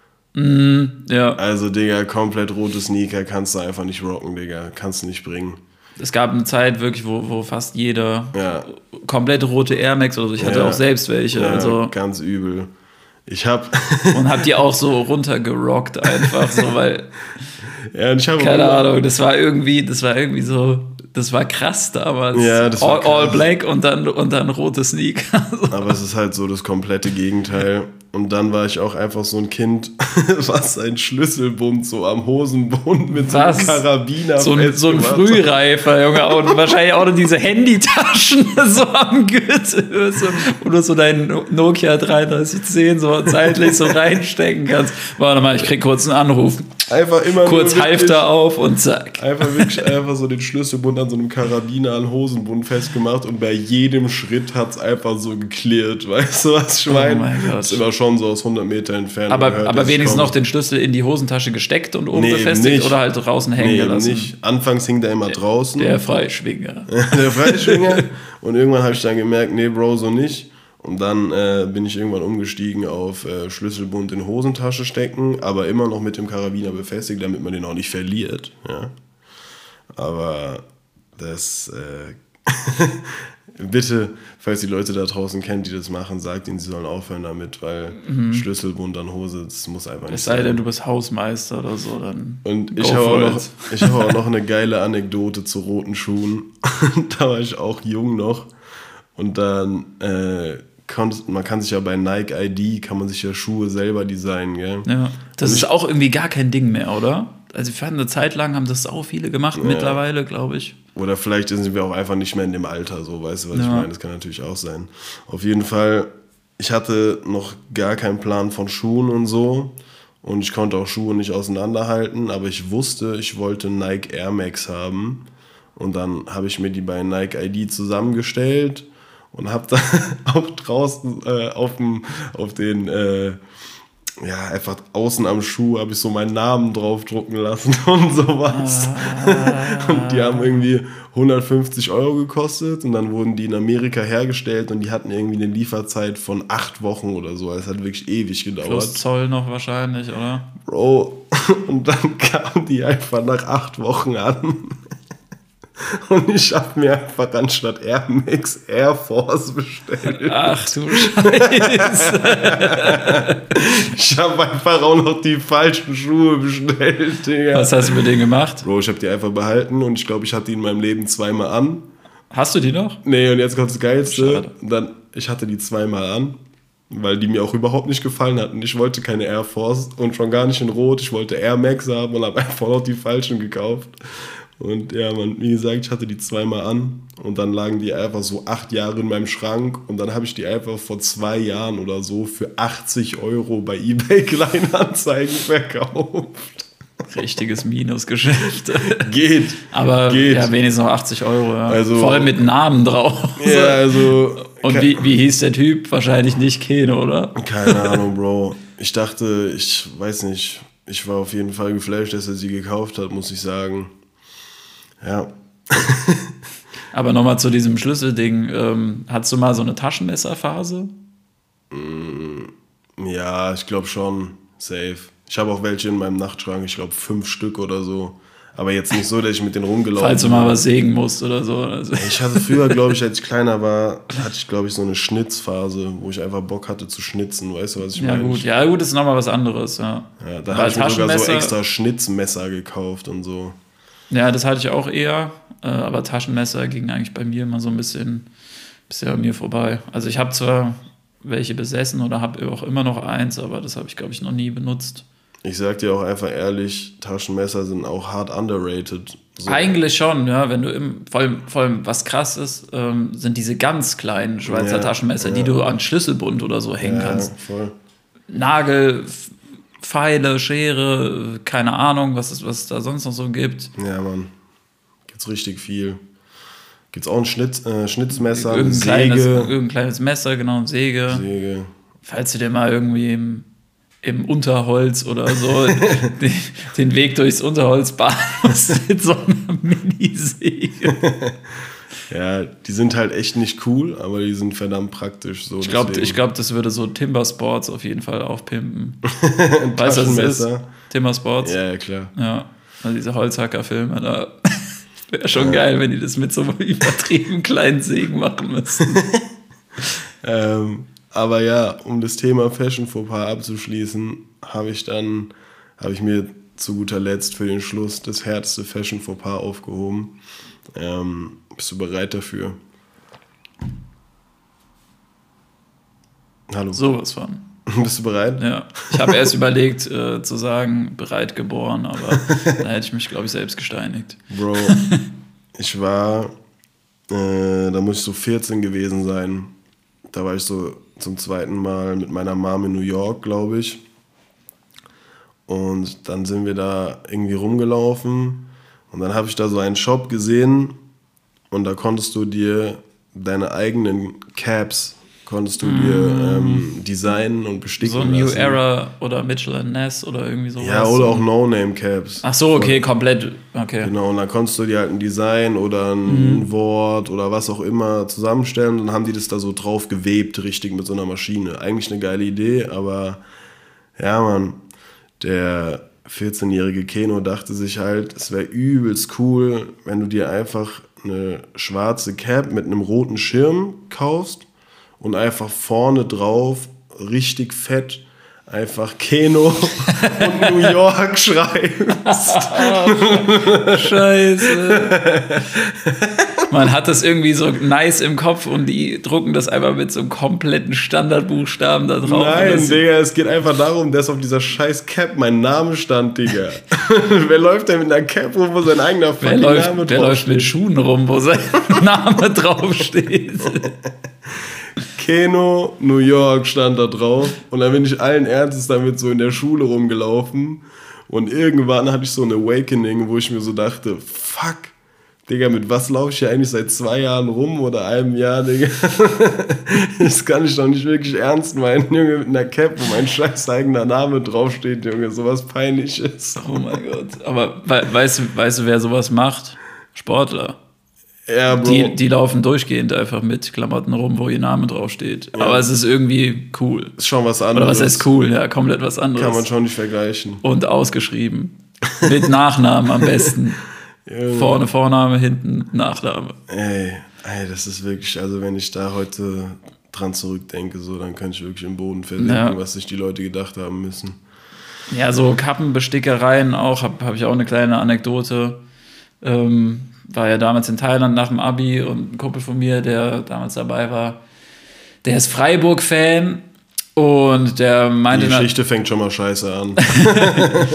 Speaker 4: Mm, ja.
Speaker 3: Also, Digga, komplett rote Sneaker kannst du einfach nicht rocken, Digga. Kannst du nicht bringen.
Speaker 4: Es gab eine Zeit wirklich, wo, wo fast jeder
Speaker 3: ja.
Speaker 4: komplett rote Air Max oder so. Ich hatte ja. auch selbst welche.
Speaker 3: Ja,
Speaker 4: also.
Speaker 3: Ganz übel. Ich hab...
Speaker 4: Und hab die auch so runtergerockt einfach, so, weil...
Speaker 3: Ja, und ich habe...
Speaker 4: Keine Ahnung, das war irgendwie, das war irgendwie so... Das war krass damals.
Speaker 3: Ja, das war
Speaker 4: all,
Speaker 3: krass.
Speaker 4: all black und dann, und dann rote Sneaker.
Speaker 3: Aber es ist halt so das komplette Gegenteil. Und dann war ich auch einfach so ein Kind, was ein Schlüsselbund so am Hosenbund mit so einem Karabiner
Speaker 4: so ein, so ein Frühreifer, Junge. Und wahrscheinlich auch noch diese Handytaschen so am Gürtel, so, wo du so deinen Nokia dreiunddreißig zehn so zeitlich so reinstecken kannst. Warte mal, ich krieg kurz einen Anruf.
Speaker 3: Einfach immer
Speaker 4: kurz Halfter auf und zack.
Speaker 3: Einfach wirklich einfach so den Schlüsselbund an so einem Karabiner an Hosenbund festgemacht und bei jedem Schritt hat es einfach so geklirrt. Weißt du was, Schwein?
Speaker 4: Oh mein Gott.
Speaker 3: Das ist immer schon so aus hundert Meter entfernt.
Speaker 4: Aber,
Speaker 3: hört,
Speaker 4: aber wenigstens noch den Schlüssel in die Hosentasche gesteckt und oben
Speaker 3: nee,
Speaker 4: befestigt
Speaker 3: nicht.
Speaker 4: Oder halt draußen hängen
Speaker 3: nee,
Speaker 4: gelassen?
Speaker 3: Nicht. Anfangs hing der immer draußen.
Speaker 4: Der Freischwinger.
Speaker 3: Der Freischwinger. Und irgendwann habe ich dann gemerkt, nee, Bro, so nicht. Und dann äh, bin ich irgendwann umgestiegen auf äh, Schlüsselbund in Hosentasche stecken, aber immer noch mit dem Karabiner befestigt, damit man den auch nicht verliert. Ja. Aber das... Äh, bitte, falls die Leute da draußen kennen, die das machen, sagt ihnen, sie sollen aufhören damit, weil mhm. Schlüsselbund an Hose, das muss einfach nicht
Speaker 4: es sei
Speaker 3: sein.
Speaker 4: denn, du bist Hausmeister oder so, dann
Speaker 3: Und ich habe auch, noch, ich hab auch noch eine geile Anekdote zu roten Schuhen. Da war ich auch jung noch. Und dann, äh, konnt, man kann sich ja bei Nike I D, kann man sich ja Schuhe selber designen, gell?
Speaker 4: Ja, das
Speaker 3: Und
Speaker 4: ist
Speaker 3: ich,
Speaker 4: auch irgendwie gar kein Ding mehr, oder? Also wir fanden eine Zeit lang, haben das auch viele gemacht, ja. Mittlerweile, glaube ich.
Speaker 3: Oder vielleicht sind wir auch einfach nicht mehr in dem Alter, so, weißt du, was
Speaker 4: ja.
Speaker 3: ich meine? Das kann natürlich auch sein. Auf jeden Fall, ich hatte noch gar keinen Plan von Schuhen und so. Und ich konnte auch Schuhe nicht auseinanderhalten, aber ich wusste, ich wollte Nike Air Max haben. Und dann habe ich mir die bei Nike I D zusammengestellt und habe dann auch draußen äh, auf, dem, auf den... Äh, ja, einfach außen am Schuh habe ich so meinen Namen draufdrucken lassen und sowas. Ah. Und die haben irgendwie hundertfünfzig Euro gekostet und dann wurden die in Amerika hergestellt und die hatten irgendwie eine Lieferzeit von acht Wochen oder so. Es hat wirklich ewig gedauert.
Speaker 4: Plus Zoll noch wahrscheinlich, oder?
Speaker 3: Bro, und dann kamen die einfach nach acht Wochen an. Und ich habe mir einfach anstatt Air Max Air Force bestellt.
Speaker 4: Ach du Scheiße.
Speaker 3: Ich habe einfach auch noch die falschen Schuhe bestellt, Digga.
Speaker 4: Was hast du mit denen gemacht?
Speaker 3: Bro, ich habe die einfach behalten und ich glaube, ich hatte die in meinem Leben zweimal an.
Speaker 4: Hast du die noch?
Speaker 3: Nee, und jetzt kommt das Geilste.
Speaker 4: Schade.
Speaker 3: Dann, ich hatte die zweimal an, weil die mir auch überhaupt nicht gefallen hatten. Ich wollte keine Air Force und schon gar nicht in Rot. Ich wollte Air Max haben und habe einfach noch die falschen gekauft. Und ja, man, wie gesagt, ich hatte die zweimal an und dann lagen die einfach so acht Jahre in meinem Schrank und dann habe ich die einfach vor zwei Jahren oder so für achtzig Euro bei eBay Kleinanzeigen verkauft.
Speaker 4: Richtiges Minusgeschäft.
Speaker 3: Geht.
Speaker 4: Aber
Speaker 3: geht.
Speaker 4: ja, wenigstens noch achtzig Euro. Ja.
Speaker 3: Also,
Speaker 4: voll mit Namen drauf.
Speaker 3: Ja, also.
Speaker 4: Und wie, wie hieß der Typ? Wahrscheinlich nicht Keno, oder?
Speaker 3: Keine Ahnung, Bro. Ich dachte, ich weiß nicht, ich war auf jeden Fall geflasht, dass er sie gekauft hat, muss ich sagen. Ja.
Speaker 4: Aber nochmal zu diesem Schlüsselding. Ähm, hattest du mal so eine Taschenmesserphase?
Speaker 3: Ja, ich glaube schon. Safe. Ich habe auch welche in meinem Nachtschrank, ich glaube fünf Stück oder so. Aber jetzt nicht so, dass ich mit denen rumgelaufen bin.
Speaker 4: Falls du mal was sägen musst oder so. Also.
Speaker 3: Ich hatte früher, glaube ich, als ich kleiner war, hatte ich, glaube ich, so eine Schnitzphase, wo ich einfach Bock hatte zu schnitzen. Weißt du, was ich
Speaker 4: ja,
Speaker 3: meine?
Speaker 4: Gut. Ja, gut, ist nochmal was anderes. Ja,
Speaker 3: ja da habe ich mir sogar so extra Schnitzmesser gekauft und so.
Speaker 4: Ja, das hatte ich auch eher. Aber Taschenmesser ging eigentlich bei mir immer so ein bisschen, bisschen an mir vorbei. Also ich habe zwar welche besessen oder habe auch immer noch eins, aber das habe ich, glaube ich, noch nie benutzt.
Speaker 3: Ich sag dir auch einfach ehrlich, Taschenmesser sind auch hart underrated. So.
Speaker 4: Eigentlich schon, ja, wenn du im, vor allem, vor allem was krass ist, ähm, sind diese ganz kleinen Schweizer
Speaker 3: ja,
Speaker 4: Taschenmesser,
Speaker 3: ja.
Speaker 4: die du an Schlüsselbund oder so hängen
Speaker 3: ja,
Speaker 4: kannst.
Speaker 3: Voll.
Speaker 4: Nagel, Pfeile, Schere, keine Ahnung, was es, was es da sonst noch so gibt.
Speaker 3: Ja, Mann. Gibt's richtig viel. Gibt's auch ein Schnitt, äh, Schnitzmesser, eine
Speaker 4: Irgendein
Speaker 3: Säge.
Speaker 4: kleines, irgendein kleines Messer, genau, eine Säge.
Speaker 3: Säge.
Speaker 4: Falls du dir mal irgendwie im, im Unterholz oder so den, den Weg durchs Unterholz bahnen musst mit so einer Minisäge.
Speaker 3: Ja, die sind halt echt nicht cool, aber die sind verdammt praktisch. So
Speaker 4: ich glaube, glaub, das würde so Timber Sports auf jeden Fall aufpimpen. Weißt du, was das ist? Timber Sports?
Speaker 3: Ja, ja, klar.
Speaker 4: Ja, also diese Holzhacker-Filme, da wäre schon ja. geil, wenn die das mit so übertrieben kleinen Sägen machen müssten.
Speaker 3: ähm, aber ja, um das Thema Fashion Fauxpas abzuschließen, habe ich dann, habe ich mir zu guter Letzt für den Schluss das härteste Fashion Fauxpas aufgehoben. Ähm, bist du bereit dafür? Hallo.
Speaker 4: Sowas von.
Speaker 3: Bist du bereit?
Speaker 4: Ja. Ich habe erst überlegt äh, zu sagen, bereit geboren, aber da hätte ich mich, glaube ich, selbst gesteinigt.
Speaker 3: Bro, ich war, äh, da muss ich so vierzehn gewesen sein. Da war ich so zum zweiten Mal mit meiner Mom in New York, glaube ich. Und dann sind wir da irgendwie rumgelaufen. Und dann habe ich da so einen Shop gesehen und da konntest du dir deine eigenen Caps konntest du mm. dir ähm, designen und besticken
Speaker 4: so New
Speaker 3: lassen.
Speaker 4: Era oder Mitchell and Ness oder irgendwie sowas.
Speaker 3: Ja, oder auch No-Name-Caps.
Speaker 4: Ach so, okay, komplett. Okay.
Speaker 3: Genau, und dann konntest du dir halt ein Design oder ein mm. Wort oder was auch immer zusammenstellen und dann haben die das da so drauf gewebt, richtig mit so einer Maschine. Eigentlich eine geile Idee, aber ja, Mann, der vierzehnjährige Keno dachte sich halt, es wäre übelst cool, wenn du dir einfach eine schwarze Cap mit einem roten Schirm kaufst und einfach vorne drauf richtig fett einfach Keno und New York schreibst.
Speaker 4: Scheiße. Man hat das irgendwie so nice im Kopf und die drucken das einfach mit so einem kompletten Standardbuchstaben da drauf.
Speaker 3: Nein, Digga, es geht einfach darum, dass auf dieser scheiß Cap mein Name stand, Digga. Wer läuft denn mit einer Cap rum, wo sein eigener fucking
Speaker 4: wer läuft,
Speaker 3: Name draufsteht?
Speaker 4: Wer läuft mit Schuhen rum, wo sein Name draufsteht?
Speaker 3: Keno, New York stand da drauf und dann bin ich allen Ernstes damit so in der Schule rumgelaufen und irgendwann hatte ich so ein Awakening, wo ich mir so dachte, fuck, Digga, mit was laufe ich hier eigentlich seit zwei Jahren rum oder einem Jahr, Digga? Das kann ich doch nicht wirklich ernst meinen, Junge, mit einer Cap, wo mein scheiß eigener Name draufsteht, Junge, sowas Peinliches.
Speaker 4: Oh mein Gott, aber we- weißt, du, weißt du, wer sowas macht? Sportler.
Speaker 3: Ja, Bro.
Speaker 4: Die, die laufen durchgehend einfach mit Klamotten rum, wo ihr Name draufsteht. Ja. Aber es ist irgendwie cool.
Speaker 3: Ist schon was anderes.
Speaker 4: Oder was heißt cool? Ja, komplett was anderes.
Speaker 3: Kann man schon nicht vergleichen.
Speaker 4: Und ausgeschrieben. Mit Nachnamen am besten. Vorne Vorname, hinten Nachname.
Speaker 3: Ey, ey, das ist wirklich, also wenn ich da heute dran zurückdenke, so, dann könnte ich wirklich im Boden versinken, ja. was sich die Leute gedacht haben müssen.
Speaker 4: Ja, so Kappenbestickereien auch, habe hab ich auch eine kleine Anekdote. Ähm, war ja damals in Thailand nach dem Abi und ein Kumpel von mir, der damals dabei war, der ist Freiburg-Fan und der meinte...
Speaker 3: Die Geschichte fängt schon mal scheiße an.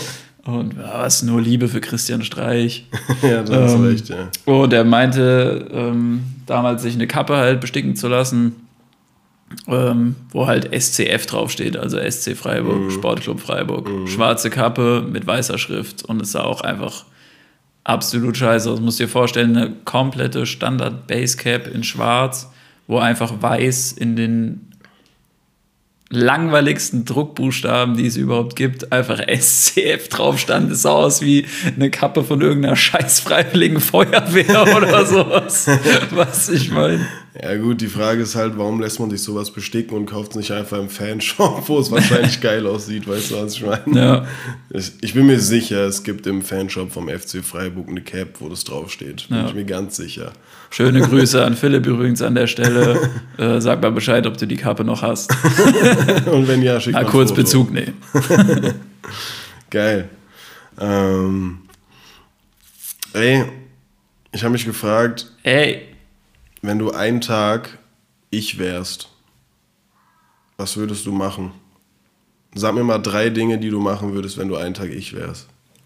Speaker 4: Und ja, was, nur Liebe für Christian Streich.
Speaker 3: Ja, du hast
Speaker 4: ähm,
Speaker 3: recht, ja.
Speaker 4: Und er meinte, ähm, damals sich eine Kappe halt besticken zu lassen, ähm, wo halt S C F draufsteht, also S C Freiburg,
Speaker 3: Mhm.
Speaker 4: Sportclub Freiburg.
Speaker 3: Mhm.
Speaker 4: Schwarze Kappe mit weißer Schrift und es sah auch einfach absolut scheiße aus. Du musst dir vorstellen, eine komplette Standard-Basecap in schwarz, wo einfach weiß in den langweiligsten Druckbuchstaben, die es überhaupt gibt, einfach S C F drauf stand. Es sah aus wie eine Kappe von irgendeiner scheiß freiwilligen Feuerwehr oder sowas. Was ich meine.
Speaker 3: Ja gut, die Frage ist halt, warum lässt man sich sowas besticken und kauft es nicht einfach im Fanshop, wo es wahrscheinlich geil aussieht, weißt du, was ich meine?
Speaker 4: Ja.
Speaker 3: Ich, ich bin mir sicher, es gibt im Fanshop vom F C Freiburg eine Cap, wo das draufsteht. Bin
Speaker 4: Ja.
Speaker 3: ich mir ganz sicher.
Speaker 4: Schöne Grüße an Philipp übrigens an der Stelle. Äh, sag mal Bescheid, ob du die Kappe noch hast.
Speaker 3: Und wenn ja, schick
Speaker 4: Na,
Speaker 3: mal ein
Speaker 4: kurz
Speaker 3: Foto.
Speaker 4: Bezug nehmen.
Speaker 3: Geil. Ähm, ey, ich habe mich gefragt,
Speaker 4: Ey,
Speaker 3: wenn du einen Tag ich wärst, was würdest du machen? Sag mir mal drei Dinge, die du machen würdest, wenn du einen Tag ich wärst.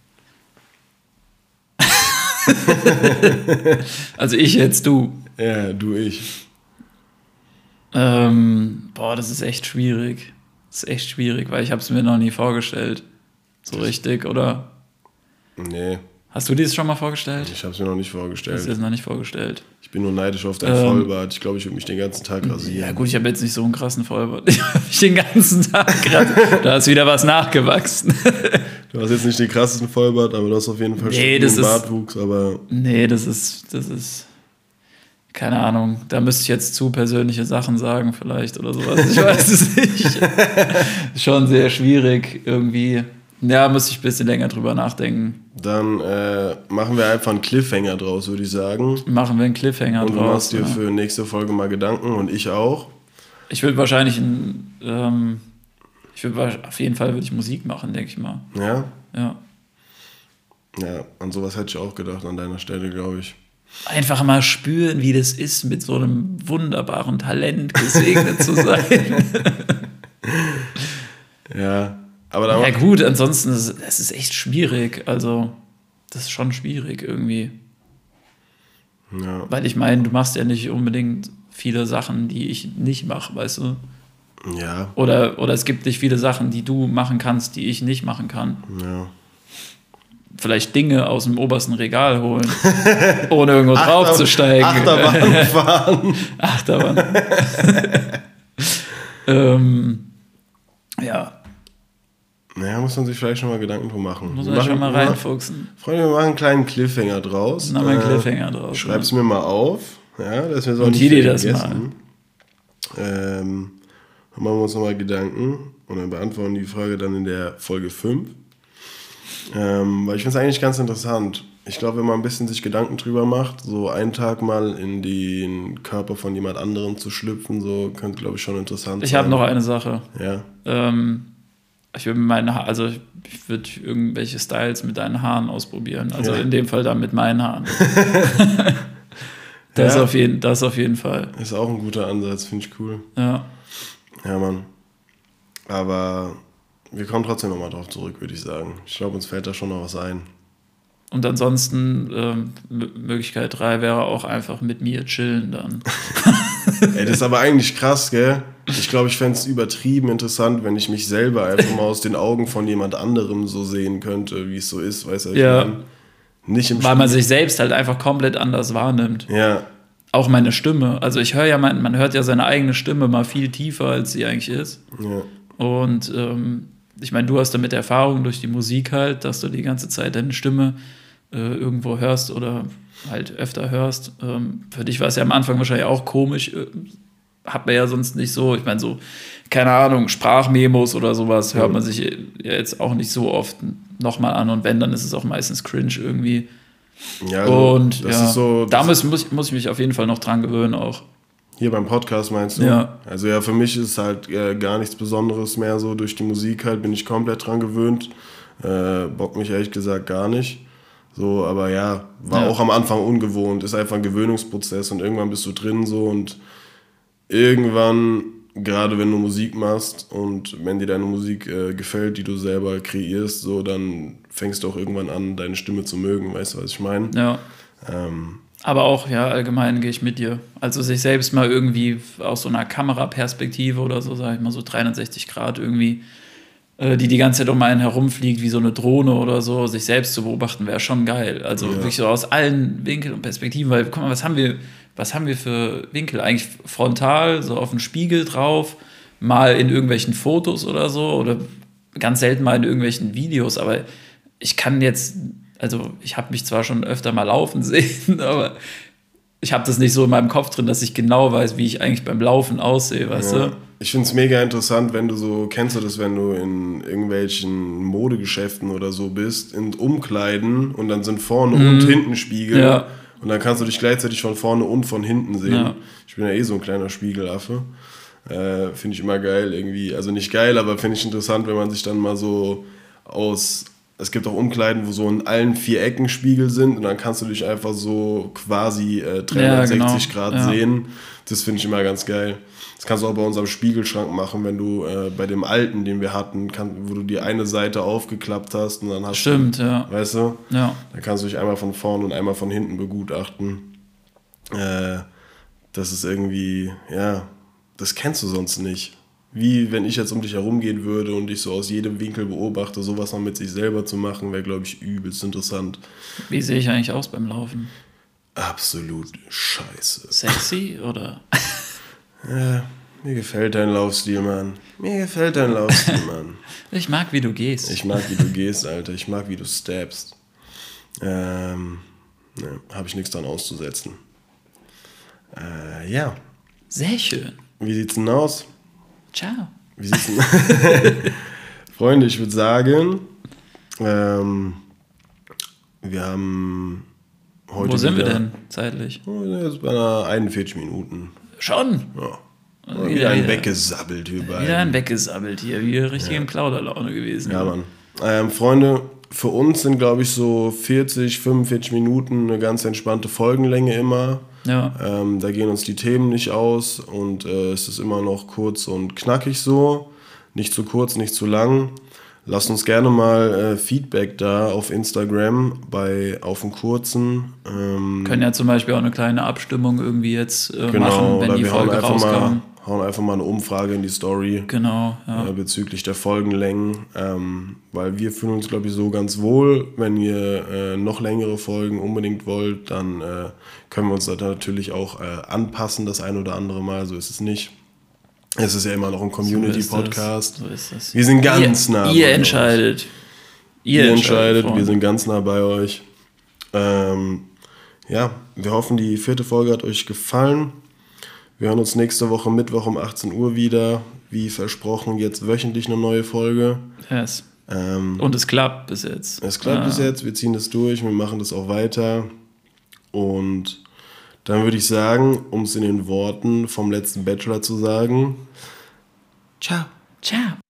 Speaker 4: also ich jetzt, du.
Speaker 3: Ja, du ich.
Speaker 4: Ähm, boah, das ist echt schwierig. Das ist echt schwierig, weil ich habe es mir noch nie vorgestellt. So richtig, oder?
Speaker 3: Nee,
Speaker 4: Hast du dir das schon mal vorgestellt?
Speaker 3: ich habe es mir noch nicht
Speaker 4: Ich habe
Speaker 3: vorgestellt.
Speaker 4: es noch nicht vorgestellt.
Speaker 3: Ich bin nur neidisch auf dein
Speaker 4: Ähm,
Speaker 3: Vollbart. Ich glaube, ich würde mich den ganzen Tag rasieren.
Speaker 4: Ja gut, ich habe jetzt nicht so einen krassen Vollbart. Ich habe mich den ganzen Tag gerade... Da ist wieder was nachgewachsen.
Speaker 3: Du hast jetzt nicht den krassesten Vollbart, aber du hast auf jeden Fall
Speaker 4: Nee,
Speaker 3: schon
Speaker 4: das
Speaker 3: einen
Speaker 4: ist-
Speaker 3: Bartwuchs. Aber
Speaker 4: Nee, das ist... Das ist... Keine Ahnung. Da müsste ich jetzt zu persönliche Sachen sagen vielleicht oder sowas. Ich weiß es nicht. Schon sehr schwierig irgendwie. Ja, muss ich ein bisschen länger drüber nachdenken.
Speaker 3: dann äh, machen wir einfach einen Cliffhanger draus, würde ich sagen.
Speaker 4: Machen wir einen Cliffhanger
Speaker 3: Und du
Speaker 4: draus.
Speaker 3: machst dir
Speaker 4: ja.
Speaker 3: für nächste Folge mal Gedanken und ich auch.
Speaker 4: Ich würde wahrscheinlich... Ein, ähm, ich würde auf jeden Fall würde ich Musik machen, denke ich mal.
Speaker 3: Ja?
Speaker 4: Ja.
Speaker 3: Ja, an sowas hätte ich auch gedacht an deiner Stelle, glaube ich.
Speaker 4: Einfach mal spüren, wie das ist, mit so einem wunderbaren Talent gesegnet zu sein.
Speaker 3: Ja, aber da
Speaker 4: Ja gut, ansonsten, das ist, das ist echt schwierig. Also, das ist schon schwierig irgendwie.
Speaker 3: ja,
Speaker 4: Weil ich meine, du machst ja nicht unbedingt viele Sachen, die ich nicht mache, weißt du?
Speaker 3: ja,
Speaker 4: Oder, oder es gibt nicht viele Sachen, die du machen kannst, die ich nicht machen kann.
Speaker 3: ja.
Speaker 4: Vielleicht Dinge aus dem obersten Regal holen, ohne irgendwo drauf zu steigen.
Speaker 3: Achterbahn fahren.
Speaker 4: Achterbahn. ähm, ja,
Speaker 3: Naja, muss man sich vielleicht schon mal Gedanken drum machen.
Speaker 4: muss
Speaker 3: Wir
Speaker 4: man schon
Speaker 3: machen-
Speaker 4: mal
Speaker 3: wir-
Speaker 4: reinfuchsen.
Speaker 3: Freunde, wir machen einen kleinen Cliffhanger draus.
Speaker 4: Dann haben wir einen
Speaker 3: Äh,
Speaker 4: Cliffhanger draus.
Speaker 3: Schreib's mir mal auf. Ja, dass wir so
Speaker 4: Notier dir das
Speaker 3: Ähm, dann machen wir uns nochmal Gedanken und dann beantworten die Frage dann in der Folge fünf. Ähm, weil ich finde es eigentlich ganz interessant. Ich glaube, wenn man ein bisschen sich Gedanken drüber macht, so einen Tag mal in den Körper von jemand anderem zu schlüpfen, so könnte, glaube ich, schon interessant
Speaker 4: Ich
Speaker 3: sein.
Speaker 4: habe noch eine Sache.
Speaker 3: Ja.
Speaker 4: Ähm, ich würde meine ha- also ich, ich würde irgendwelche Styles mit deinen Haaren ausprobieren. Also
Speaker 3: Ja.
Speaker 4: in dem Fall dann mit meinen Haaren. das,
Speaker 3: Ja.
Speaker 4: auf jeden, das auf jeden Fall.
Speaker 3: Ist auch ein guter Ansatz, finde ich cool.
Speaker 4: Ja.
Speaker 3: Ja, Mann. Aber wir kommen trotzdem nochmal drauf zurück, würde ich sagen. Ich glaube, uns fällt da schon noch was ein.
Speaker 4: Und ansonsten ähm, M- Möglichkeit drei wäre auch einfach mit mir chillen dann.
Speaker 3: Ey, das ist aber eigentlich krass, gell? Ich glaube, ich fände es übertrieben interessant, wenn ich mich selber einfach mal aus den Augen von jemand anderem so sehen könnte, wie es so ist, weißt du? was ich
Speaker 4: Ja.
Speaker 3: meine? Nicht im
Speaker 4: Weil man
Speaker 3: Spiel.
Speaker 4: sich selbst halt einfach komplett anders wahrnimmt.
Speaker 3: Ja,
Speaker 4: Auch meine Stimme. Also ich höre ja, mein, man hört ja seine eigene Stimme mal viel tiefer, als sie eigentlich ist.
Speaker 3: ja.
Speaker 4: Und ähm, ich meine, du hast damit Erfahrung durch die Musik halt, dass du die ganze Zeit deine Stimme äh, irgendwo hörst oder halt öfter hörst. Ähm, für dich war es ja am Anfang wahrscheinlich auch komisch. Äh, hat man ja sonst nicht so, ich meine so, keine Ahnung, Sprachmemos oder sowas hört man sich ja jetzt auch nicht so oft nochmal an. Und wenn, dann ist es auch meistens cringe irgendwie.
Speaker 3: Ja, also,
Speaker 4: Und
Speaker 3: das
Speaker 4: ja,
Speaker 3: ist so.
Speaker 4: da
Speaker 3: Das
Speaker 4: muss, muss, muss ich mich auf jeden Fall noch dran gewöhnen auch.
Speaker 3: hier beim Podcast meinst du?
Speaker 4: Ja.
Speaker 3: Also ja, für mich ist halt äh, gar nichts Besonderes mehr so. Durch die Musik halt bin ich komplett dran gewöhnt. Äh, bock mich ehrlich gesagt gar nicht. So, aber ja, war
Speaker 4: Ja.
Speaker 3: auch am Anfang ungewohnt. Ist einfach ein Gewöhnungsprozess und irgendwann bist du drin so und irgendwann gerade wenn du Musik machst und wenn dir deine Musik äh, gefällt, die du selber kreierst, so, dann fängst du auch irgendwann an, deine Stimme zu mögen, weißt du, was ich meine?
Speaker 4: Ja.
Speaker 3: Ähm,
Speaker 4: Aber auch, ja, allgemein gehe ich mit dir. Also sich selbst mal irgendwie aus so einer Kameraperspektive oder so, sag ich mal, so dreihundertsechzig Grad irgendwie, äh, die die ganze Zeit um einen herumfliegt, wie so eine Drohne oder so, sich selbst zu beobachten, wäre schon geil. Also
Speaker 3: Ja.
Speaker 4: wirklich so aus allen Winkeln und Perspektiven, weil, guck mal, was haben wir, was haben wir für Winkel? Eigentlich frontal, so auf dem Spiegel drauf, mal in irgendwelchen Fotos oder so, oder ganz selten mal in irgendwelchen Videos, aber ich kann jetzt, also ich habe mich zwar schon öfter mal laufen sehen, aber ich habe das nicht so in meinem Kopf drin, dass ich genau weiß, wie ich eigentlich beim Laufen aussehe, weißt
Speaker 3: ja.
Speaker 4: du?
Speaker 3: Ich finde es mega interessant, wenn du so, kennst du das, wenn du in irgendwelchen Modegeschäften oder so bist, in Umkleiden und dann sind vorne
Speaker 4: Mhm.
Speaker 3: und hinten Spiegel
Speaker 4: Ja.
Speaker 3: und dann kannst du dich gleichzeitig von vorne und von hinten sehen.
Speaker 4: Ja.
Speaker 3: Ich bin ja eh so ein kleiner Spiegelaffe. Äh, finde ich immer geil irgendwie, also nicht geil, aber finde ich interessant, wenn man sich dann mal so aus, es gibt auch Umkleiden, wo so in allen vier Ecken Spiegel sind und dann kannst du dich einfach so quasi äh, dreihundertsechzig
Speaker 4: Ja, genau.
Speaker 3: Grad
Speaker 4: Ja.
Speaker 3: sehen. Das finde ich immer ganz geil. Das kannst du auch bei unserem Spiegelschrank machen, wenn du äh, bei dem alten, den wir hatten, kann, wo du die eine Seite aufgeklappt hast und dann hast
Speaker 4: Stimmt,
Speaker 3: du,
Speaker 4: ja.
Speaker 3: weißt du,
Speaker 4: Ja.
Speaker 3: dann kannst du dich einmal von vorne und einmal von hinten begutachten. Äh, das ist irgendwie, ja, das kennst du sonst nicht. Wie wenn ich jetzt um dich herumgehen würde und dich so aus jedem Winkel beobachte, sowas mal mit sich selber zu machen, wäre, glaube ich, übelst interessant.
Speaker 4: Wie sehe ich eigentlich aus beim Laufen?
Speaker 3: Absolut scheiße.
Speaker 4: Sexy oder?
Speaker 3: Ja, mir gefällt dein Laufstil, Mann. Mir gefällt dein Laufstil, Mann.
Speaker 4: Ich mag, wie du gehst.
Speaker 3: Ich mag, wie du gehst, Alter. Ich mag, wie du stabst. Ähm, ne, habe ich nichts dran auszusetzen. Äh, ja.
Speaker 4: Sehr schön.
Speaker 3: Wie sieht's denn aus?
Speaker 4: Ciao.
Speaker 3: Wie sieht's denn Freunde, ich würde sagen, ähm, wir haben heute
Speaker 4: Wo sind wir
Speaker 3: wieder-
Speaker 4: denn zeitlich?
Speaker 3: Oh, jetzt bei einer einundvierzig Minuten.
Speaker 4: Schon.
Speaker 3: Ja.
Speaker 4: Wieder,
Speaker 3: Wieder ein
Speaker 4: wieder,
Speaker 3: weggesabbelt, wir beiden.
Speaker 4: wieder ein weggesabbelt hier, wie richtig in Plauderlaune gewesen.
Speaker 3: Ja, Mann. Ähm, Freunde, für uns sind, glaube ich, so vierzig, fünfundvierzig Minuten eine ganz entspannte Folgenlänge immer.
Speaker 4: Ja.
Speaker 3: Ähm, da gehen uns die Themen nicht aus und äh, es ist immer noch kurz und knackig so. Nicht zu kurz, nicht zu lang. Lasst uns gerne mal äh, Feedback da auf Instagram bei Auf den Kurzen. Ähm,
Speaker 4: Können ja zum Beispiel auch eine kleine Abstimmung irgendwie jetzt äh,
Speaker 3: genau,
Speaker 4: machen, wenn
Speaker 3: oder
Speaker 4: die
Speaker 3: wir hauen
Speaker 4: Folge
Speaker 3: einfach,
Speaker 4: rauskam.
Speaker 3: mal, hauen einfach mal eine Umfrage in die Story.
Speaker 4: Genau, ja.
Speaker 3: Äh, bezüglich der Folgenlängen, ähm, weil wir fühlen uns, glaube ich, so ganz wohl. Wenn ihr äh, noch längere Folgen unbedingt wollt, dann äh, können wir uns da natürlich auch äh, anpassen, das ein oder andere Mal, so ist es nicht. Es ist ja immer noch ein Community-Podcast.
Speaker 4: So ist das.
Speaker 3: Wir sind ganz
Speaker 4: ihr,
Speaker 3: nah bei
Speaker 4: Ihr
Speaker 3: euch.
Speaker 4: entscheidet.
Speaker 3: Ihr entscheidet, wir
Speaker 4: Freunde.
Speaker 3: sind ganz nah bei euch. Ähm, ja, wir hoffen, die vierte Folge hat euch gefallen. Wir hören uns nächste Woche Mittwoch um achtzehn Uhr wieder. Wie versprochen, jetzt wöchentlich eine neue Folge.
Speaker 4: Yes.
Speaker 3: Ähm,
Speaker 4: Und es klappt bis jetzt.
Speaker 3: es klappt
Speaker 4: Ja.
Speaker 3: bis jetzt, wir ziehen das durch, wir machen das auch weiter. Und dann würde ich sagen, um es in den Worten vom letzten Bachelor zu sagen, ciao.
Speaker 4: Ciao.